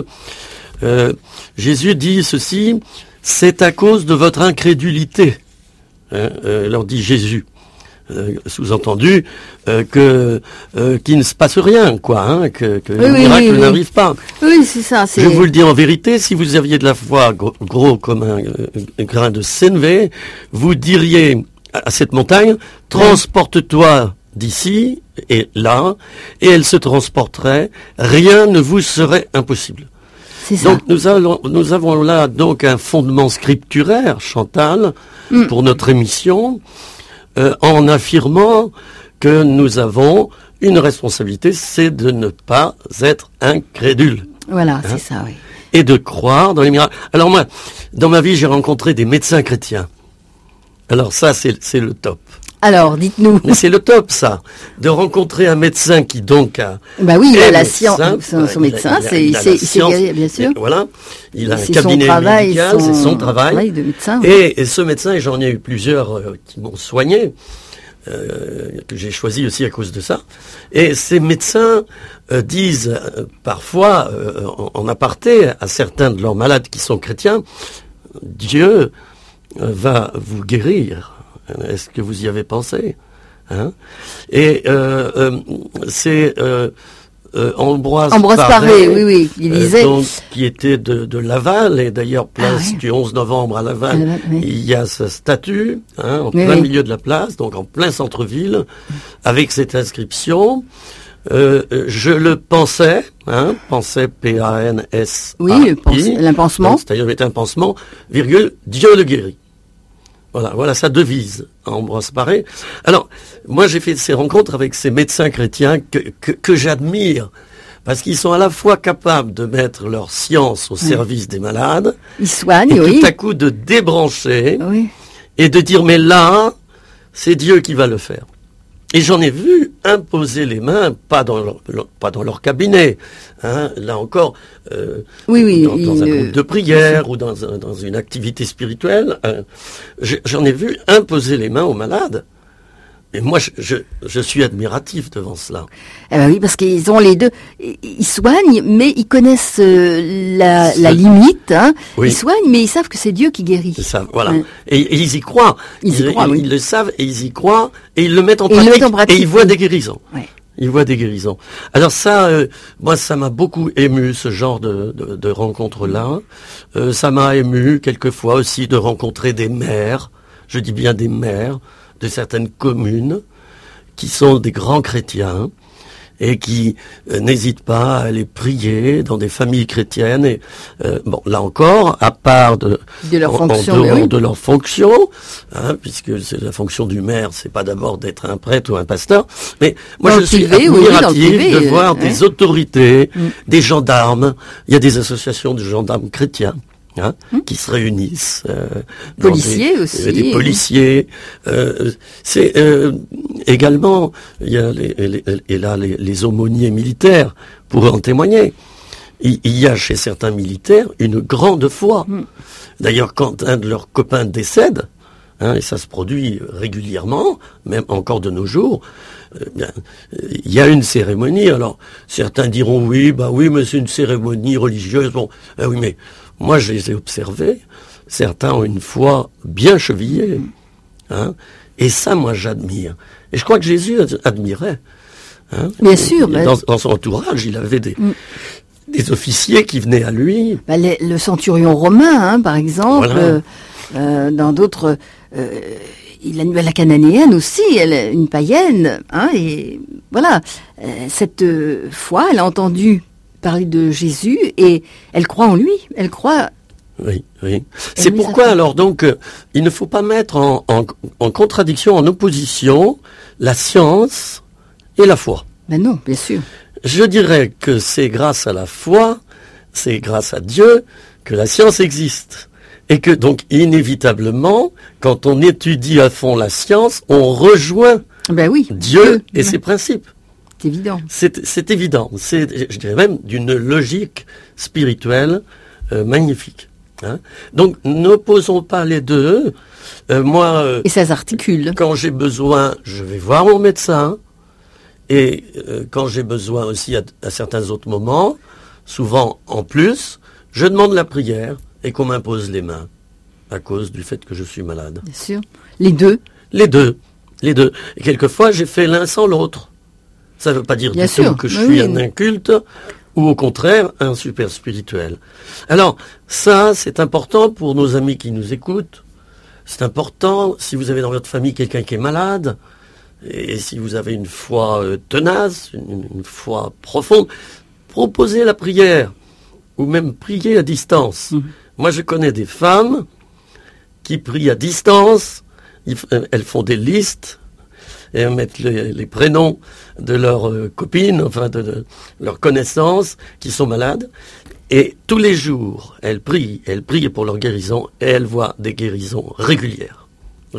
Jésus dit ceci: c'est à cause de votre incrédulité, leur dit Jésus. Sous-entendu qu'il ne se passe rien, quoi, que le miracle n'arrive pas. Oui, c'est ça. Je vous le dis en vérité, si vous aviez de la foi gros comme un grain de sénévé, vous diriez à cette montagne: transporte-toi d'ici et là, et elle se transporterait. Rien ne vous serait impossible. Donc nous avons là donc un fondement scripturaire, Chantal, pour notre émission, en affirmant que nous avons une responsabilité, c'est de ne pas être incrédule. Voilà, c'est ça, oui. Et de croire dans les miracles. Alors moi, dans ma vie, j'ai rencontré des médecins chrétiens. Alors ça, c'est le top. Alors, dites-nous. Mais c'est le top, ça, de rencontrer un médecin qui donc a... Bah oui, il a la science, son médecin, c'est bien sûr. Voilà, il a un cabinet médical, c'est son travail de médecin. Et ce médecin, et j'en ai eu plusieurs qui m'ont soigné, que j'ai choisi aussi à cause de ça. Et ces médecins disent parfois, en aparté, à certains de leurs malades qui sont chrétiens, Dieu va vous guérir. Est-ce que vous y avez pensé, Et c'est Ambroise Paré, oui, il disait, qui était de Laval, et d'ailleurs place du 11 novembre à Laval, il y a sa statue, en plein milieu de la place, donc en plein centre-ville, avec cette inscription. Je le pensais, pensais P-A-N-S-A-I. Oui, l'impansement. C'est-à-dire un pansement, virgule, Dieu le guérit. Voilà sa devise, Ambroise Paré. Alors, moi j'ai fait ces rencontres avec ces médecins chrétiens que j'admire, parce qu'ils sont à la fois capables de mettre leur science au service des malades, ils soignent, et tout à coup de débrancher, et de dire, mais là, c'est Dieu qui va le faire. Et j'en ai vu imposer les mains, pas dans leur cabinet, là encore, dans un groupe de prière ou dans une activité spirituelle. J'en ai vu imposer les mains aux malades. Et moi, je suis admiratif devant cela. Eh ben oui, parce qu'ils ont les deux. Ils soignent, mais ils connaissent la limite. Oui. Ils soignent, mais ils savent que c'est Dieu qui guérit. C'est ça, voilà. Et ils y croient. Ils le savent et ils y croient et ils le mettent en pratique. Et ils voient des guérisons. Oui. Ils voient des guérisons. Alors ça, moi, ça m'a beaucoup ému, ce genre de rencontre-là. Ça m'a ému quelquefois aussi de rencontrer des maires. Je dis bien des maires de certaines communes qui sont des grands chrétiens et qui n'hésitent pas à aller prier dans des familles chrétiennes. Et là encore, à part de leur fonction, de leur fonction, puisque c'est la fonction du maire, c'est pas d'abord d'être un prêtre ou un pasteur, mais moi je suis admiratif de voir des autorités, des gendarmes. Il y a des associations de gendarmes chrétiens. Qui se réunissent. Policiers aussi. Des policiers. C'est également, il y a les aumôniers militaires pour en témoigner. Il y a chez certains militaires une grande foi. D'ailleurs, quand un de leurs copains décède, et ça se produit régulièrement, même encore de nos jours, il y a une cérémonie. Alors, certains diront oui, mais c'est une cérémonie religieuse. Bon, oui, mais moi, je les ai observés. Certains ont une foi bien chevillée. Et ça, moi, j'admire. Et je crois que Jésus admirait. Bien sûr. Dans son entourage, il avait des officiers qui venaient à lui. Le centurion romain, par exemple. Voilà. Dans d'autres... la cananéenne aussi, elle est une païenne, hein, et voilà. Cette foi, elle a entendu parler de Jésus et elle croit en lui, elle croit. Oui. C'est pourquoi alors donc il ne faut pas mettre en contradiction, en opposition, la science et la foi. Ben non, bien sûr. Je dirais que c'est grâce à la foi, c'est grâce à Dieu que la science existe. Et que donc inévitablement, quand on étudie à fond la science, on rejoint Dieu et ses principes. C'est évident. C'est évident. C'est, je dirais même, d'une logique spirituelle magnifique. Hein. Donc n'opposons pas les deux. Et ça s'articule. Quand j'ai besoin, je vais voir mon médecin. Et quand j'ai besoin aussi à certains autres moments, souvent en plus, je demande la prière et qu'on m'impose les mains à cause du fait que je suis malade. Bien sûr. Les deux. Et quelquefois, j'ai fait l'un sans l'autre. Ça ne veut pas dire du tout que je suis un inculte ou au contraire un super spirituel. Alors, ça, c'est important pour nos amis qui nous écoutent. C'est important si vous avez dans votre famille quelqu'un qui est malade. Et si vous avez une foi tenace, une foi profonde, proposez la prière, ou même priez à distance. Moi, je connais des femmes qui prient à distance, elles font des listes, et elles mettent les prénoms de leurs copines, enfin de leurs connaissances, qui sont malades, et tous les jours, elles prient pour leur guérison, et elles voient des guérisons régulières,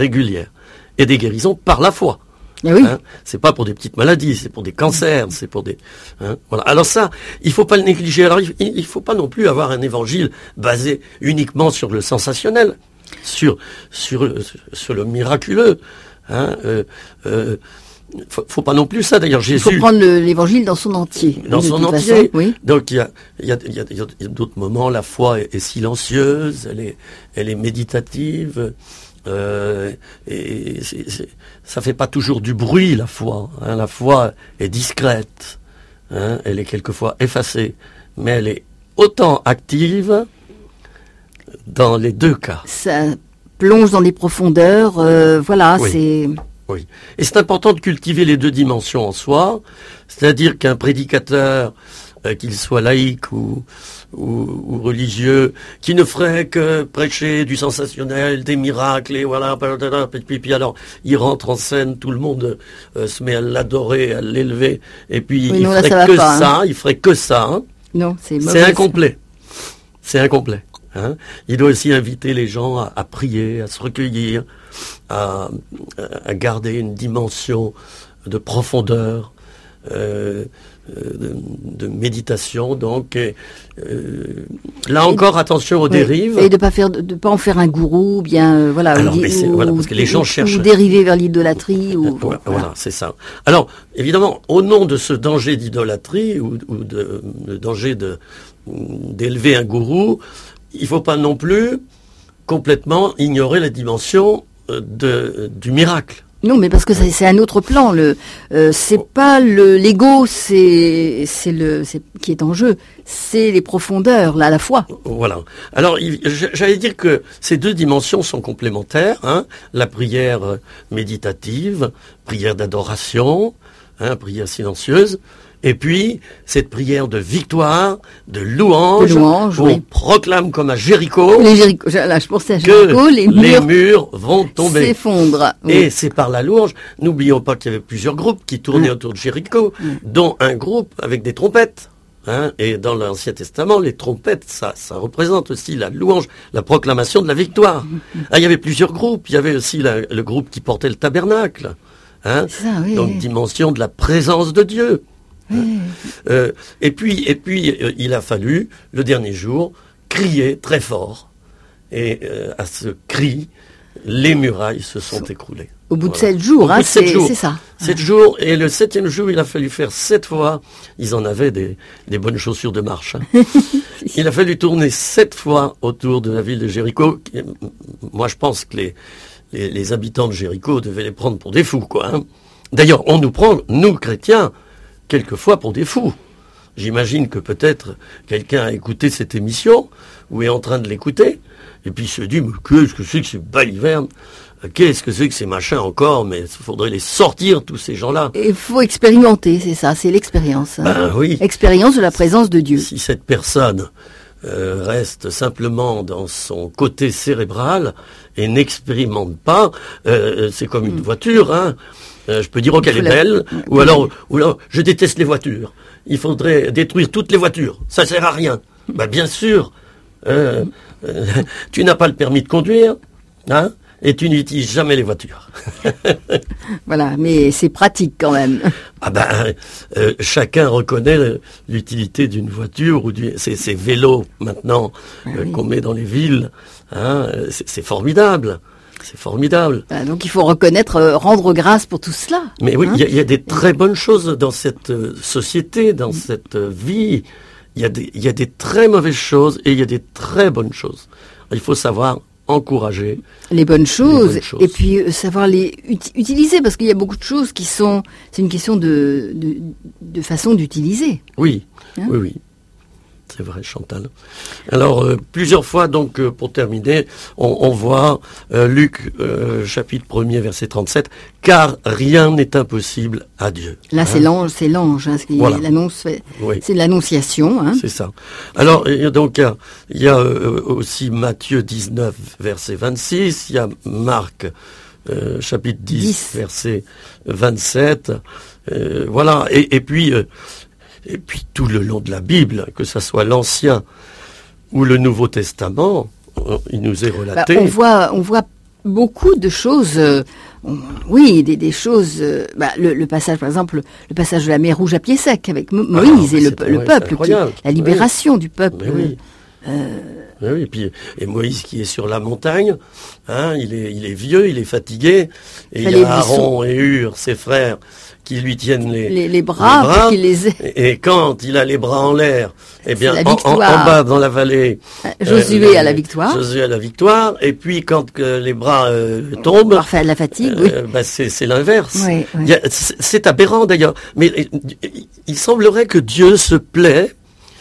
et des guérisons par la foi. Oui. Hein, c'est pas pour des petites maladies, c'est pour des cancers, c'est pour des... Hein, voilà. Alors ça, il faut pas le négliger. Alors, il faut pas non plus avoir un évangile basé uniquement sur le sensationnel, sur le miraculeux. Hein, faut pas non plus ça. D'ailleurs, Jésus... Il faut prendre l'évangile dans son entier. Dans son entier. Façon, oui. Donc il y a d'autres moments, la foi est silencieuse, elle est méditative. Et ça fait pas toujours du bruit, la foi. Hein. La foi est discrète. Hein. Elle est quelquefois effacée. Mais elle est autant active dans les deux cas. Ça plonge dans les profondeurs. Voilà, oui. C'est... Oui. Et c'est important de cultiver les deux dimensions en soi. C'est-à-dire qu'un prédicateur, qu'il soit laïque ou religieux, qui ne ferait que prêcher du sensationnel, des miracles, et voilà, puis alors il rentre en scène, tout le monde se met à l'adorer, à l'élever, et puis il ferait que ça. Hein. Non, c'est incomplet. C'est incomplet. Hein. Il doit aussi inviter les gens à prier, à se recueillir, à garder une dimension de profondeur, de méditation, donc là encore attention aux dérives et de pas en faire un gourou, bien voilà. Alors, parce que les gens cherchent ou dériver vers l'idolâtrie ou voilà, c'est ça. Alors évidemment, au nom de ce danger d'idolâtrie ou de danger d'élever un gourou, il faut pas non plus complètement ignorer la dimension du miracle. Non, mais parce que c'est un autre plan. C'est pas l'ego, c'est qui est en jeu. C'est les profondeurs, là, la foi. Voilà. Alors, j'allais dire que ces deux dimensions sont complémentaires. Hein. La prière méditative, prière d'adoration, prière silencieuse. Et puis, cette prière de victoire, de louange, où on proclame comme à Jéricho, là, je pensais à Jéricho, les murs vont tomber. S'effondrent. Oui. Et c'est par la louange. N'oublions pas qu'il y avait plusieurs groupes qui tournaient autour de Jéricho, dont un groupe avec des trompettes. Hein, et dans l'Ancien Testament, les trompettes, ça représente aussi la louange, la proclamation de la victoire. Il y avait plusieurs groupes. Il y avait aussi le groupe qui portait le tabernacle. Hein, ça, oui, donc, dimension de la présence de Dieu. Et puis, il a fallu, le dernier jour, crier très fort. Et à ce cri, les murailles se sont écroulées. Au bout de 7 jours, c'est ça. 7 jours, et le 7e jour, il a fallu faire 7 fois. Ils en avaient des bonnes chaussures de marche. Hein. Il a fallu tourner 7 fois autour de la ville de Jéricho. Moi, je pense que les habitants de Jéricho devaient les prendre pour des fous, quoi. Hein. D'ailleurs, on nous prend, nous, chrétiens, quelquefois pour des fous. J'imagine que peut-être quelqu'un a écouté cette émission, ou est en train de l'écouter, et puis se dit, mais qu'est-ce que c'est que ces baliverne qu'est-ce que c'est que ces machins encore, mais il faudrait les sortir, tous ces gens-là. Il faut expérimenter, c'est ça, c'est l'expérience. Ben oui. Expérience de la présence de Dieu. Si cette personne reste simplement dans son côté cérébral et n'expérimente pas, c'est comme une voiture, hein. Je peux dire qu'elle est belle, ou alors je déteste les voitures. Il faudrait détruire toutes les voitures. Ça sert à rien. Bah bien sûr. Tu n'as pas le permis de conduire, hein, et tu n'utilises jamais les voitures. Voilà, mais c'est pratique quand même. Ah ben, chacun reconnaît l'utilité d'une voiture ou ces vélos maintenant qu'on met dans les villes. Hein, c'est formidable. C'est formidable. Donc il faut reconnaître, rendre grâce pour tout cela. Mais oui, il y a des très bonnes choses dans cette société, dans cette vie. Il y a des très mauvaises choses et il y a des très bonnes choses. Il faut savoir encourager les bonnes choses, et puis savoir les utiliser, parce qu'il y a beaucoup de choses qui sont... C'est une question de façon d'utiliser. Oui, oui. C'est vrai, Chantal. Alors, plusieurs fois, donc, pour terminer, on voit Luc, chapitre 1er, verset 37, « Car rien n'est impossible à Dieu. » Là, c'est l'ange, ce qui voilà. C'est l'annonciation. Hein. C'est ça. Alors, donc, il y a aussi Matthieu 19, verset 26, il y a Marc, chapitre 10, verset 27, voilà, et puis tout le long de la Bible, que ce soit l'Ancien ou le Nouveau Testament, il nous est relaté. On voit beaucoup de choses. Oui, des choses. Le passage, par exemple, le passage de la mer Rouge à pied sec avec Moïse et le peuple, la libération du peuple. Oui, et Moïse qui est sur la montagne, hein, il est vieux, il est fatigué, et il y a Aaron et Hur, ses frères, qui lui tiennent les bras et quand il a les bras en l'air, eh bien en bas dans la vallée, Josué a la victoire. Josué a la victoire, et puis quand les bras tombent, parfait, la fatigue, c'est l'inverse. Oui. C'est aberrant d'ailleurs, mais il semblerait que Dieu se plaît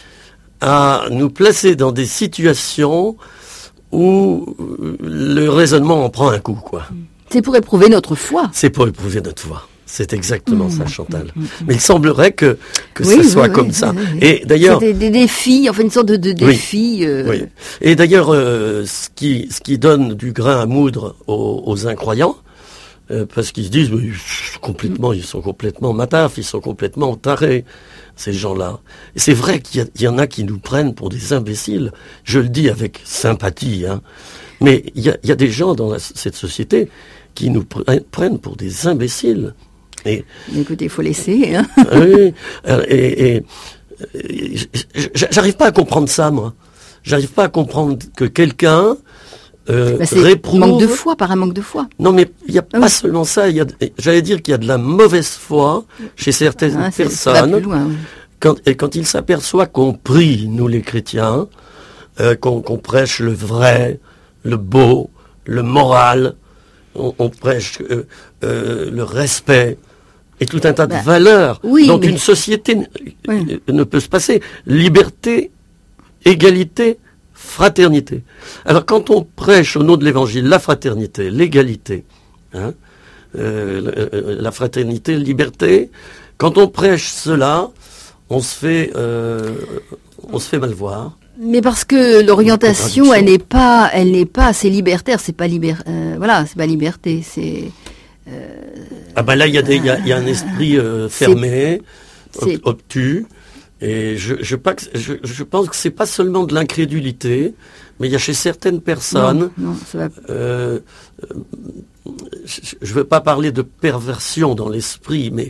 à nous placer dans des situations où le raisonnement en prend un coup, quoi. C'est pour éprouver notre foi. C'est pour éprouver notre foi. C'est exactement ça, Chantal. Mais il semblerait que ça soit comme ça. Et d'ailleurs, c'est des défis, enfin une sorte de défi. Oui. Et d'ailleurs, ce qui donne du grain à moudre aux incroyants, parce qu'ils se disent, ils sont complètement mataf, ils sont complètement tarés, ces gens-là. Et c'est vrai qu'il y en a qui nous prennent pour des imbéciles. Je le dis avec sympathie, hein. Mais il y a des gens dans cette société qui nous prennent pour des imbéciles. Mais écoutez, il faut laisser. Hein. Oui, et j'arrive pas à comprendre ça, moi. J'arrive pas à comprendre que quelqu'un réprouve... Manque de foi, par un manque de foi. Non, mais il n'y a pas seulement ça. J'allais dire qu'il y a de la mauvaise foi chez certaines personnes. Ça va plus loin, oui. Quand ils s'aperçoivent qu'on prie, nous les chrétiens, qu'on prêche le vrai, le beau, le moral, on prêche le respect et tout un tas de valeurs dont une société ne peut se passer. Liberté, égalité, fraternité. Alors quand on prêche au nom de l'Évangile la fraternité, l'égalité, hein, la fraternité, la liberté, quand on prêche cela, on se fait mal voir. Mais parce que l'orientation, elle n'est pas assez libertaire, c'est pas c'est pas liberté, c'est. Ah ben là, il y a un esprit fermé, obtus, et je pense que c'est pas seulement de l'incrédulité, mais il y a chez certaines personnes. Non, ça va. Je veux pas parler de perversion dans l'esprit, mais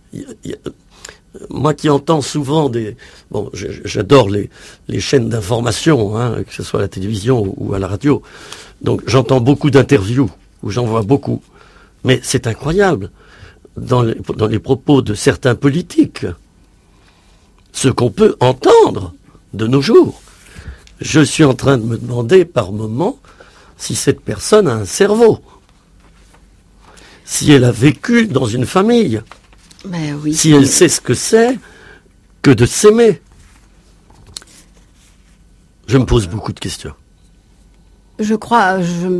moi qui entends souvent j'adore les chaînes d'information, hein, que ce soit à la télévision ou à la radio. Donc j'entends beaucoup d'interviews, où j'en vois beaucoup. Mais c'est incroyable, dans les propos de certains politiques, ce qu'on peut entendre de nos jours. Je suis en train de me demander par moments si cette personne a un cerveau, si elle a vécu dans une famille. Si elle sait ce que c'est que de s'aimer. Je me pose beaucoup de questions. Je crois,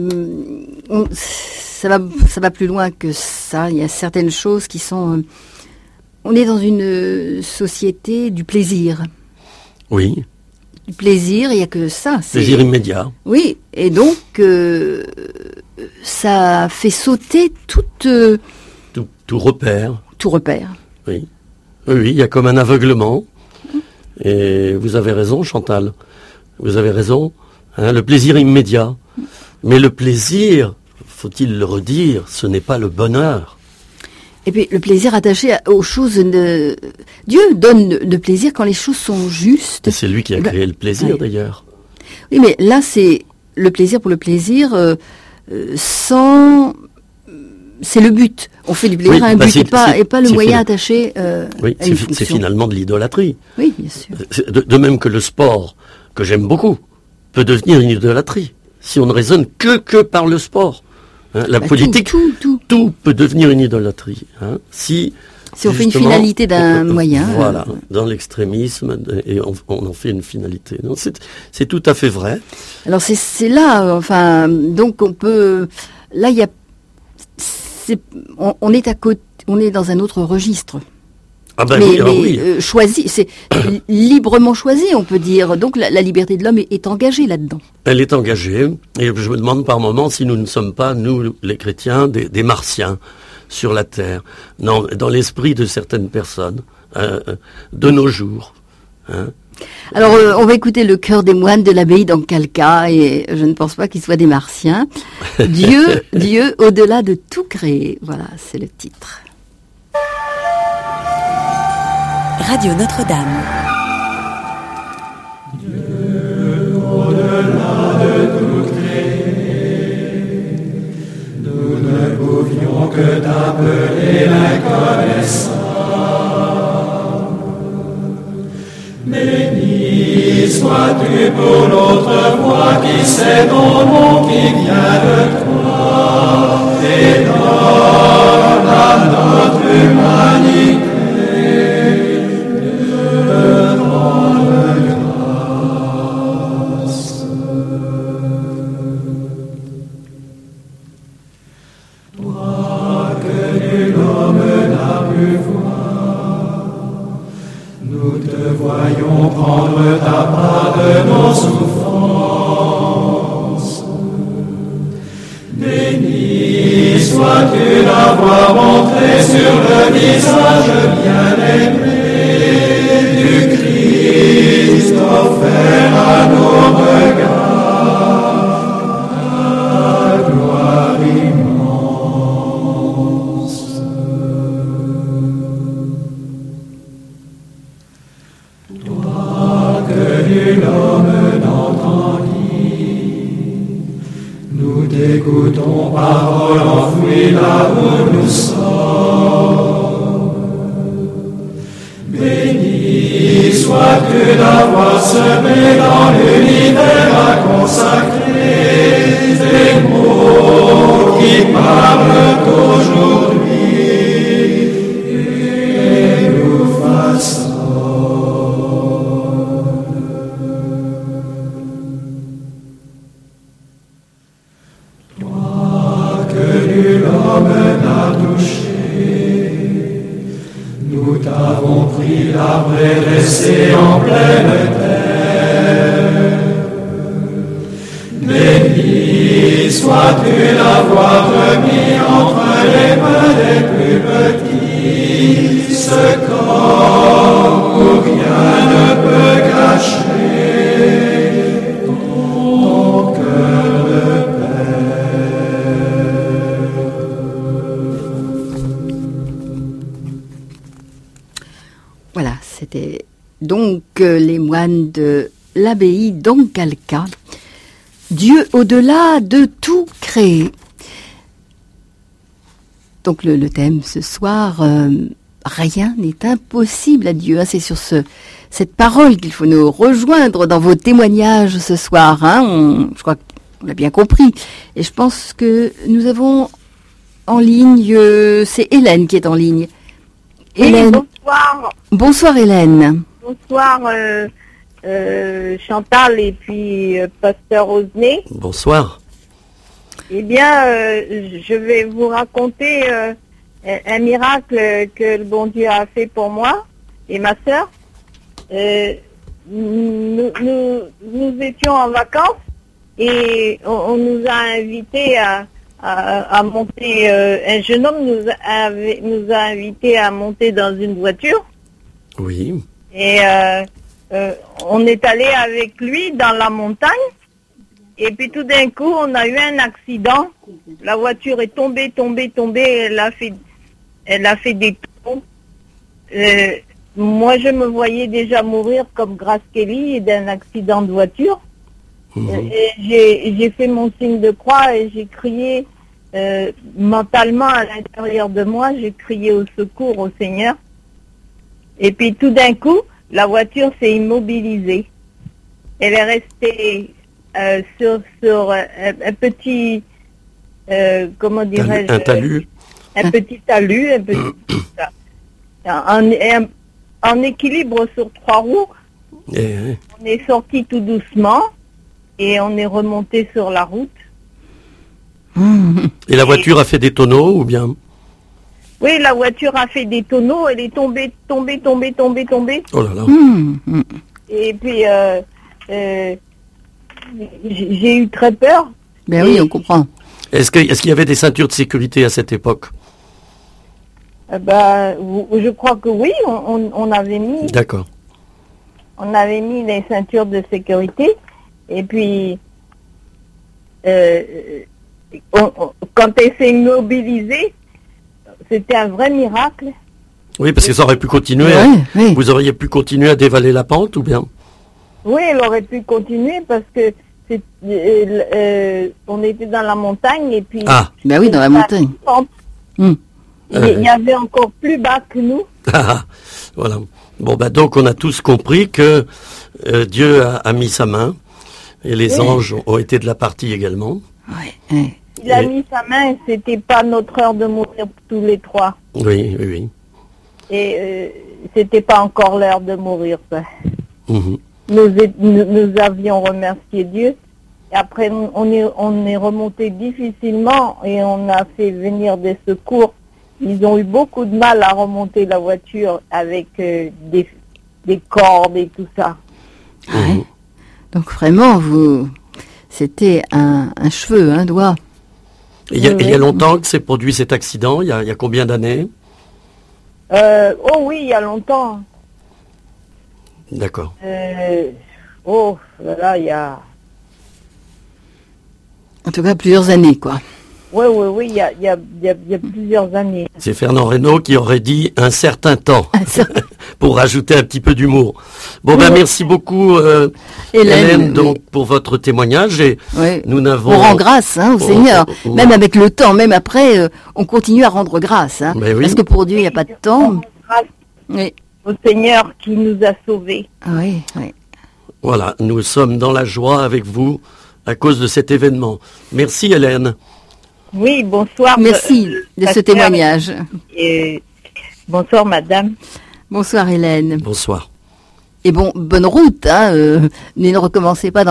ça va plus loin que ça. Il y a certaines choses qui sont... on est dans une société du plaisir. Oui. Du plaisir, il n'y a que ça. Plaisir immédiat. Oui, et donc ça fait sauter tout repère. Tout repère. Oui. Oui, il y a comme un aveuglement. Et vous avez raison, Chantal. Vous avez raison. Hein, le plaisir immédiat. Mais le plaisir, faut-il le redire, ce n'est pas le bonheur. Et puis le plaisir attaché aux choses... Dieu donne le plaisir quand les choses sont justes. Et c'est lui qui a créé le plaisir, d'ailleurs. Oui, mais là, c'est le plaisir pour le plaisir sans... C'est le but. On fait du plaisir à un but et pas le moyen attaché oui, à une fonction. C'est finalement de l'idolâtrie. Oui, bien sûr. De même que le sport, que j'aime beaucoup, peut devenir une idolâtrie. Si on ne raisonne que par le sport. Hein, la politique, tout peut devenir une idolâtrie. Hein, si on fait une finalité d'un moyen. Voilà, dans l'extrémisme, et on en fait une finalité. Non, c'est tout à fait vrai. Alors c'est là, enfin, donc on peut... Là, il y a... on est à côté, on est dans un autre registre. Ah ben oui. Choisi, c'est librement choisi, on peut dire. Donc la liberté de l'homme est engagée là-dedans. Elle est engagée, et je me demande par moments si nous ne sommes pas, nous les chrétiens, des martiens sur la terre, dans l'esprit de certaines personnes, de nos jours. Hein. Alors on va écouter le chœur des moines de l'abbaye d'Ancalca, et je ne pense pas qu'ils soient des martiens. Dieu au-delà de tout créé. Voilà, c'est le titre. Radio Notre-Dame. Dieu, au-delà de tout créé, nous ne pouvions que t'appeler l'inconnaissable. Béni sois-tu pour notre voix qui sait ton nom qui vient de toi et donne à notre humanité. Voyons prendre ta part de nos souffrances. Béni sois-tu d'avoir montré sur le visage bien-aimé du Christ offert à nos regards ta gloire immense. Toi que nul homme n'entendit, nous t'écoutons, parole enfouie là où nous sommes. Béni sois-tu d'avoir semé dans l'univers à consacrer des mots qui parlent aujourd'hui et nous façonnent. Nous t'avons pris l'arbre et dressé en pleine terre. Béni sois-tu d'avoir remis entre les mains des plus petits ce corps où rien ne peut cacher ton cœur de Voilà, c'était donc les moines de l'abbaye d'Ancalca. Dieu au-delà de tout créé. Donc le thème ce soir, rien n'est impossible à Dieu. C'est sur cette parole qu'il faut nous rejoindre dans vos témoignages ce soir. Je crois qu'on l'a bien compris. Et je pense que nous avons en ligne, c'est Hélène qui est en ligne. Oui, Hélène. bonsoir. Bonsoir Hélène. Bonsoir. Chantal et puis Pasteur Osné. Bonsoir. Eh bien, je vais vous raconter un miracle que le bon Dieu a fait pour moi et ma sœur. Nous étions en vacances et on nous a invités à monter. Un jeune homme nous a invités à monter dans une voiture. Oui. Et on est allé avec lui dans la montagne. Et puis tout d'un coup, on a eu un accident. La voiture est tombée. Elle a fait des tours. Moi, je me voyais déjà mourir comme Grace Kelly d'un accident de voiture. Et j'ai fait mon signe de croix et j'ai crié mentalement à l'intérieur de moi. J'ai crié au secours au Seigneur. Et puis tout d'un coup, la voiture s'est immobilisée. Elle est restée sur un petit, comment dirais-je, un talus. Un petit talus, en équilibre sur 3 roues. On est sorti tout doucement et on est remonté sur la route. Et la voiture a fait des tonneaux ou bien? Oui, la voiture a fait des tonneaux, elle est tombée. Oh là là. Et puis, j'ai eu très peur. Ben oui, on comprend. Est-ce qu'il y avait des ceintures de sécurité à cette époque? Je crois que oui, on avait mis. D'accord. On avait mis les ceintures de sécurité. Et puis, quand elle s'est immobilisée, c'était un vrai miracle. Oui, parce que ça aurait pu continuer. Oui. Vous auriez pu continuer à dévaler la pente ou bien? Oui, elle aurait pu continuer parce que on était dans la montagne et puis... Ah, ben oui, dans la montagne. Il y avait encore plus bas que nous. Voilà. Bon, donc on a tous compris que Dieu a mis sa main et les anges ont été de la partie également. Oui. Il a mis sa main et c'était pas notre heure de mourir tous les 3. Oui. Et c'était pas encore l'heure de mourir. Nous avions remercié Dieu. Et après, on est remonté difficilement et on a fait venir des secours. Ils ont eu beaucoup de mal à remonter la voiture avec des cordes et tout ça. Donc vraiment, c'était un cheveu, un doigt. Il y a longtemps que s'est produit cet accident? Il y a combien d'années? Oh oui, il y a longtemps. D'accord. Voilà, il y a... En tout cas, plusieurs années, quoi. Oui, il y a plusieurs années. C'est Fernand Reynaud qui aurait dit un certain temps, pour rajouter un petit peu d'humour. Bon, merci beaucoup, Hélène, donc, pour votre témoignage. Et nous n'avons... On rend grâce au Seigneur. Même avec le temps, même après, on continue à rendre grâce. Parce que pour Dieu, il n'y a pas de temps. Au Seigneur qui nous a sauvés. Oui. Voilà, nous sommes dans la joie avec vous à cause de cet événement. Merci, Hélène. Oui, bonsoir. Merci de ce témoignage. Bonsoir, madame. Bonsoir, Hélène. Bonsoir. Et bonne route. Ne recommencez pas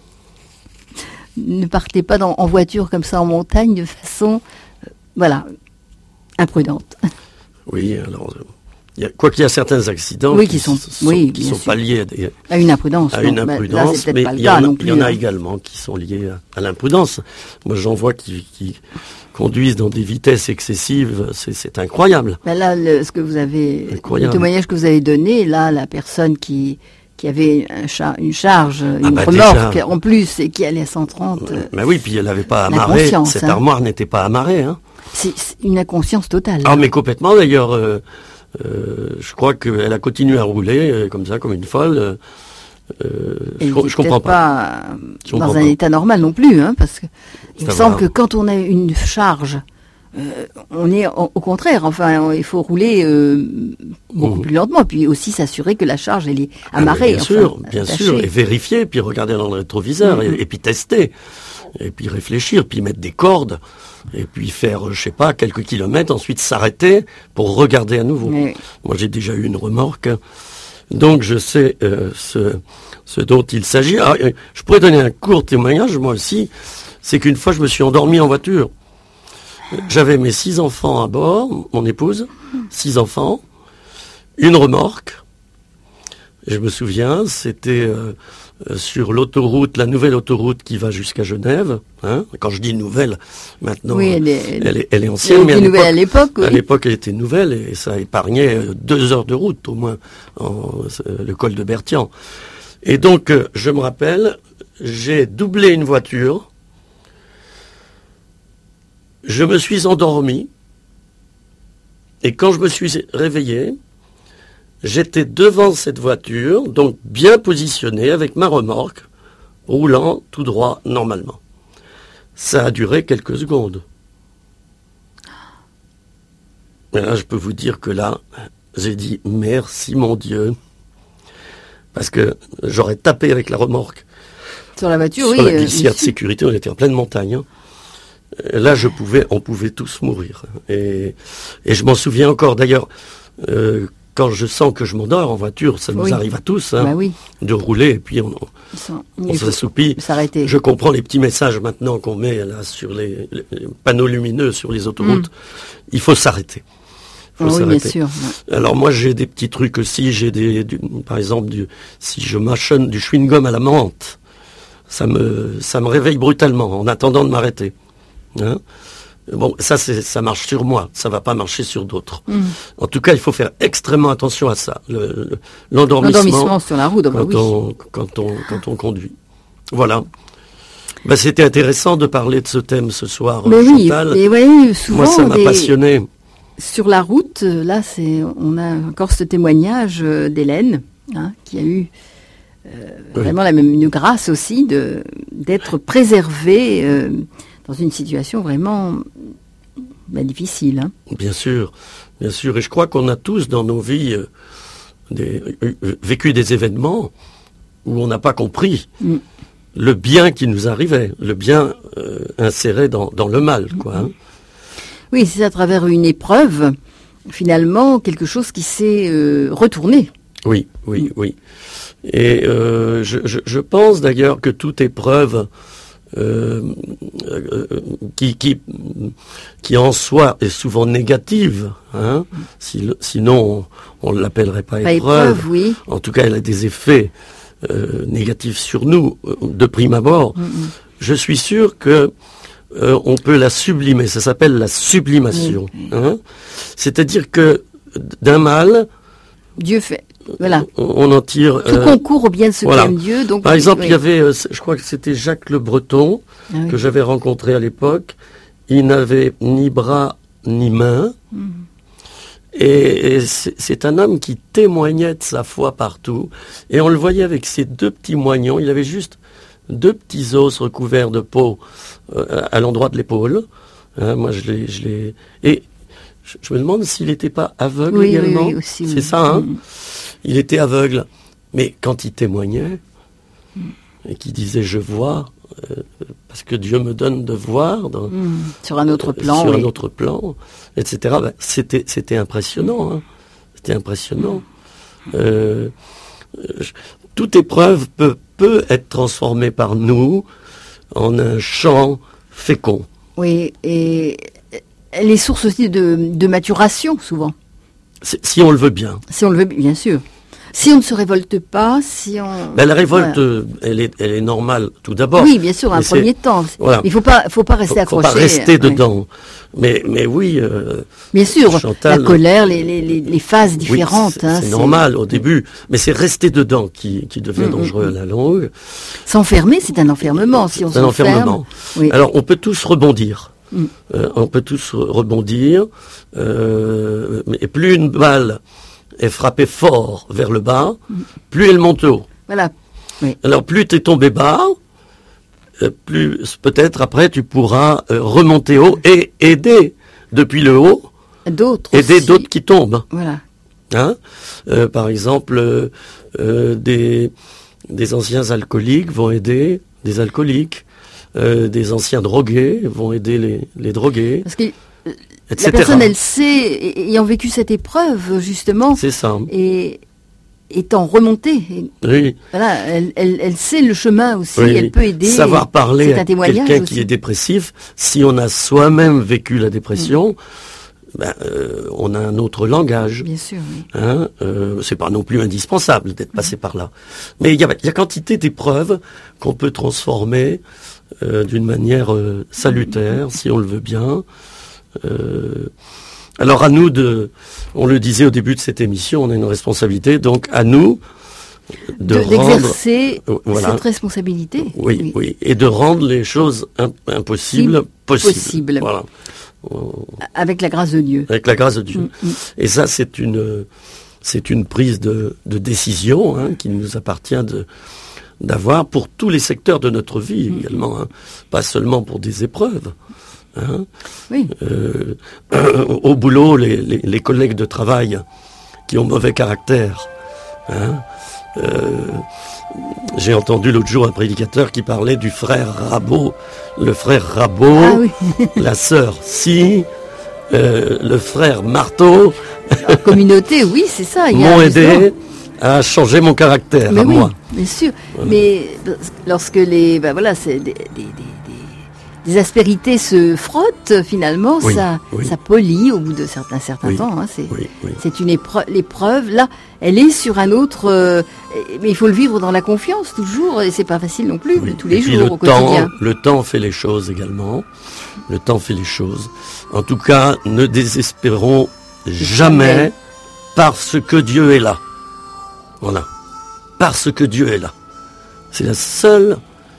ne partez pas en voiture comme ça en montagne de façon, imprudente. Oui, alors... Quoi qu'il y a certains accidents qui sont pas liés à une imprudence. Mais il y en a également qui sont liés à l'imprudence. Moi, j'en vois qui conduisent dans des vitesses excessives, c'est incroyable. Là, le témoignage que vous avez donné, là, la personne qui avait une charge, une remorque en plus et qui allait à 130. Mais oui, puis elle n'avait pas amarré. Cette armoire n'était pas amarrée. C'est une inconscience totale. Ah, mais complètement d'ailleurs. Je crois qu'elle a continué à rouler comme ça, comme une folle. Je comprends pas. Dans un état normal non plus, parce que il me semble que quand on a une charge, on est au contraire. Enfin, il faut rouler beaucoup plus lentement, puis aussi s'assurer que la charge elle est amarrée. Bien sûr, et vérifier, puis regarder dans le rétroviseur, et puis tester, et puis réfléchir, puis mettre des cordes. Et puis faire, je sais pas, quelques kilomètres, ensuite s'arrêter pour regarder à nouveau. Moi, j'ai déjà eu une remorque Donc je sais ce dont il s'agit. Alors, je pourrais donner un court témoignage, moi aussi. C'est qu'une fois, je me suis endormi en voiture. J'avais mes 6 enfants à bord, mon épouse, 6 enfants, une remorque. Et je me souviens, c'était sur l'autoroute, la nouvelle autoroute qui va jusqu'à Genève. Hein. Quand je dis nouvelle, maintenant, oui, elle est ancienne. Elle était nouvelle à l'époque. Oui. À l'époque, elle était nouvelle et ça épargnait 2 heures de route au moins, le col de Berthian. Et donc, je me rappelle, j'ai doublé une voiture. Je me suis endormi. Et quand je me suis réveillé, j'étais devant cette voiture, donc bien positionné, avec ma remorque, roulant tout droit normalement. Ça a duré quelques secondes. Et là, je peux vous dire que là, j'ai dit merci mon Dieu. Parce que j'aurais tapé avec la remorque. Sur la voiture, sur la glissière de sécurité, on était en pleine montagne. Hein. Là, on pouvait tous mourir. Et je m'en souviens encore. D'ailleurs, quand je sens que je m'endors en voiture, ça nous arrive à tous, hein, de rouler, et puis on s'assoupit. Je comprends les petits messages maintenant qu'on met là sur les panneaux lumineux sur les autoroutes. Il faut s'arrêter. Oui, bien sûr. Ouais. Alors moi, j'ai des petits trucs aussi. J'ai par exemple, si je mâchonne du chewing-gum à la menthe, ça me réveille brutalement en attendant de m'arrêter. Hein? Bon, ça marche sur moi, ça va pas marcher sur d'autres. En tout cas, il faut faire extrêmement attention à ça. L'endormissement sur la route, quand on conduit. Voilà. Ben, c'était intéressant de parler de ce thème ce soir, Chantal. Oui, souvent, moi, ça m'a passionné. Sur la route, là, on a encore ce témoignage d'Hélène, hein, qui a eu vraiment une grâce aussi d'être préservée dans une situation vraiment difficile. Hein. Bien sûr. Et je crois qu'on a tous dans nos vies vécu des événements où on n'a pas compris le bien qui nous arrivait, le bien inséré dans le mal, quoi. Hein. Oui, c'est à travers une épreuve, finalement, quelque chose qui s'est retourné. Oui. Et je pense d'ailleurs que toute épreuve qui en soi est souvent négative, hein, sinon on ne l'appellerait pas épreuve. Oui. En tout cas, elle a des effets négatifs sur nous, de prime abord. Je suis sûr que on peut la sublimer, ça s'appelle la sublimation. Hein. C'est-à-dire que d'un mal, Dieu fait. Voilà. On en tire. Tout concourt au bien de ceux qui aiment Dieu. Donc, par exemple, il y avait, je crois que c'était Jacques Le Breton, que j'avais rencontré à l'époque. Il n'avait ni bras ni mains. Et c'est un homme qui témoignait de sa foi partout. Et on le voyait avec ses 2 petits moignons. Il avait juste 2 petits os recouverts de peau à l'endroit de l'épaule. Hein, moi, je l'ai. Et je me demande s'il n'était pas aveugle également. Oui, aussi, c'est ça, hein. Il était aveugle. Mais quand il témoignait, et qu'il disait « je vois », parce que Dieu me donne de voir sur un autre plan, un autre plan, etc. Ben, c'était impressionnant. Hein. C'était impressionnant. Toute épreuve peut être transformée par nous en un champ fécond. Oui, et elle est source aussi de maturation, souvent. Si on le veut bien. Si on le veut bien sûr. Si on ne se révolte pas, si on... Ben, la révolte, elle est normale, tout d'abord. Oui, bien sûr, un premier temps. Voilà. Il ne faut pas rester accroché. Il ne faut pas rester dedans. Mais oui... bien sûr, Chantal, la colère, les phases différentes. Oui, c'est normal au début, mais c'est rester dedans qui devient dangereux à la longue. S'enfermer, c'est un enfermement. Si on c'est un enfermement. Oui. Alors, on peut tous rebondir. On peut tous rebondir. Mais plus une balle est frappée fort vers le bas, plus elle monte haut. Voilà. Oui. Alors plus tu es tombé bas, plus peut-être après tu pourras remonter haut et aider depuis le haut d'autres qui tombent. Voilà. Hein, par exemple, des anciens alcooliques vont aider des alcooliques, des anciens drogués vont aider les drogués. Parce que la personne, elle sait, ayant vécu cette épreuve, justement. C'est ça. Et étant remontée. Oui. Voilà, elle sait le chemin aussi, Oui. elle peut aider. Savoir parler C'est un à témoignage quelqu'un aussi. qui est dépressif, si on a soi-même vécu la dépression, on a un autre langage. Bien sûr, oui. Hein, c'est pas non plus indispensable d'être passé par là. Mais il y a quantité d'épreuves qu'on peut transformer d'une manière salutaire, si on le veut bien. Alors à nous on le disait au début de cette émission, on a une responsabilité, donc à nous d'exercer voilà. cette responsabilité. Oui, et de rendre les choses impossibles possibles. Voilà. Avec la grâce de Dieu. Avec la grâce de Dieu. Et ça, c'est une prise de décision qu'il nous appartient d'avoir pour tous les secteurs de notre vie également, pas seulement pour des épreuves. Oui. Au boulot, les collègues de travail qui ont mauvais caractère. J'ai entendu l'autre jour un prédicateur qui parlait du frère Rabot, le frère Rabot, la sœur Si, le frère Marteau. La communauté, oui, c'est ça. M'ont aidé à changer mon caractère, mais à oui, moi. Bien sûr. Voilà. Mais lorsque c'est des aspérités se frottent, finalement, ça polit au bout de certain temps. C'est une l'épreuve. Là, elle est sur un autre. Mais il faut le vivre dans la confiance toujours, et c'est pas facile non plus tous les jours au quotidien. Le temps fait les choses également. Le temps fait les choses. En tout cas, ne désespérons jamais parce que Dieu est là. Voilà. Parce que Dieu est là. C'est la seule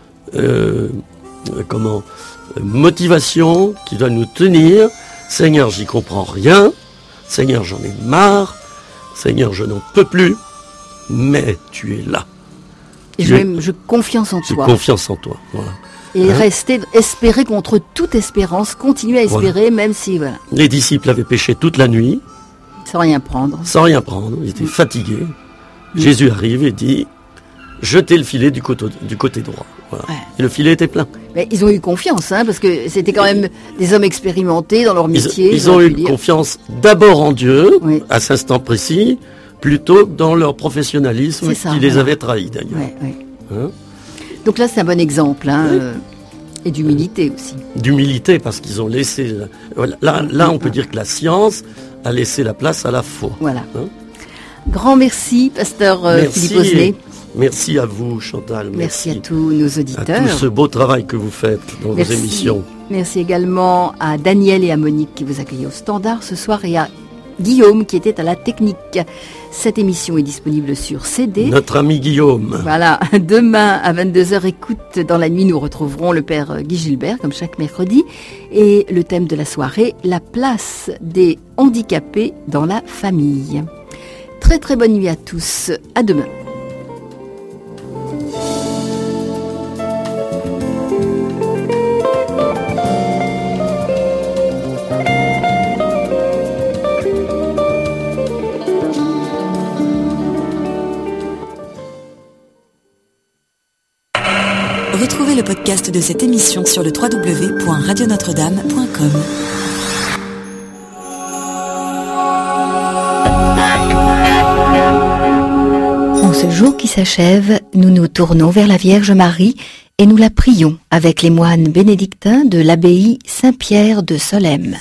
motivation qui doit nous tenir. Seigneur, j'y comprends rien. Seigneur, j'en ai marre. Seigneur, je n'en peux plus. Mais tu es là. Et je confiance en toi. J'ai confiance en toi. Voilà. Et espérer contre toute espérance, continuer à espérer, même si voilà. Les disciples avaient péché toute la nuit. Sans rien prendre. Ils étaient fatigués. Jésus arrive et dit, jetez le filet du côté droit. Voilà. Et le filet était plein. Mais ils ont eu confiance, parce que c'était quand même des hommes expérimentés dans leur métier. Ils ont eu confiance d'abord en Dieu, à cet instant précis, plutôt que dans leur professionnalisme qui les avait trahis d'ailleurs. Donc là, c'est un bon exemple. Et d'humilité aussi. D'humilité, parce qu'ils ont laissé... Là, on peut dire que la science a laissé la place à la foi. Voilà. Grand merci, pasteur Philippe Osnet. Merci à vous, Chantal. Merci à tous nos auditeurs. À tout ce beau travail que vous faites dans vos émissions. Merci également à Daniel et à Monique qui vous accueillent au standard ce soir et à Guillaume qui était à la technique. Cette émission est disponible sur CD. Notre ami Guillaume. Voilà, demain à 22h, écoute dans la nuit, nous retrouverons le père Guy Gilbert comme chaque mercredi. Et le thème de la soirée, la place des handicapés dans la famille. Très très bonne nuit à tous, à demain. Retrouvez le podcast de cette émission sur le www.radionotre-dame.com. En ce jour qui s'achève, nous nous tournons vers la Vierge Marie et nous la prions avec les moines bénédictins de l'abbaye Saint-Pierre de Solesmes.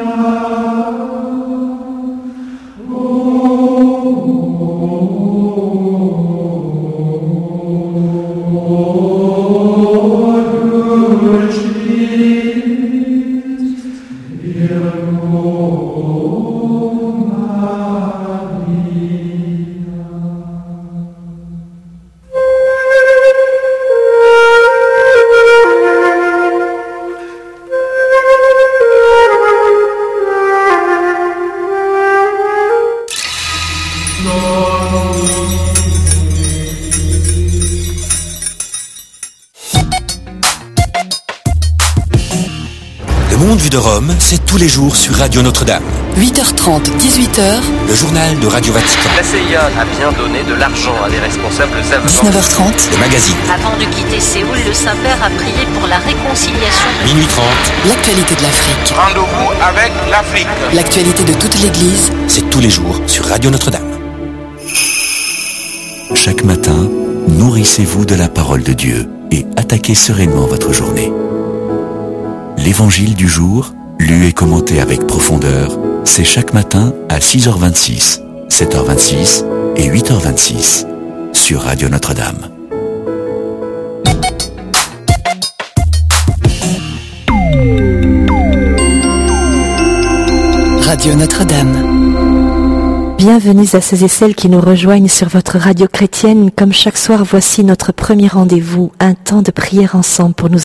De Rome, c'est tous les jours sur Radio Notre-Dame. 8h30, 18h. Le journal de Radio Vatican. La CIA a bien donné de l'argent à des responsables afghans. 19h30. Le magazine. Avant de quitter Séoul, le Saint-Père a prié pour la réconciliation. Minuit 30. L'actualité de l'Afrique. Rendez-vous avec l'Afrique. L'actualité de toute l'Église. C'est tous les jours sur Radio Notre-Dame. Chaque matin, nourrissez-vous de la parole de Dieu et attaquez sereinement votre journée. L'Évangile du jour, lu et commenté avec profondeur, c'est chaque matin à 6h26, 7h26 et 8h26 sur Radio Notre-Dame. Radio Notre-Dame. Bienvenue à ceux et celles qui nous rejoignent sur votre radio chrétienne. Comme chaque soir, voici notre premier rendez-vous, un temps de prière ensemble pour nous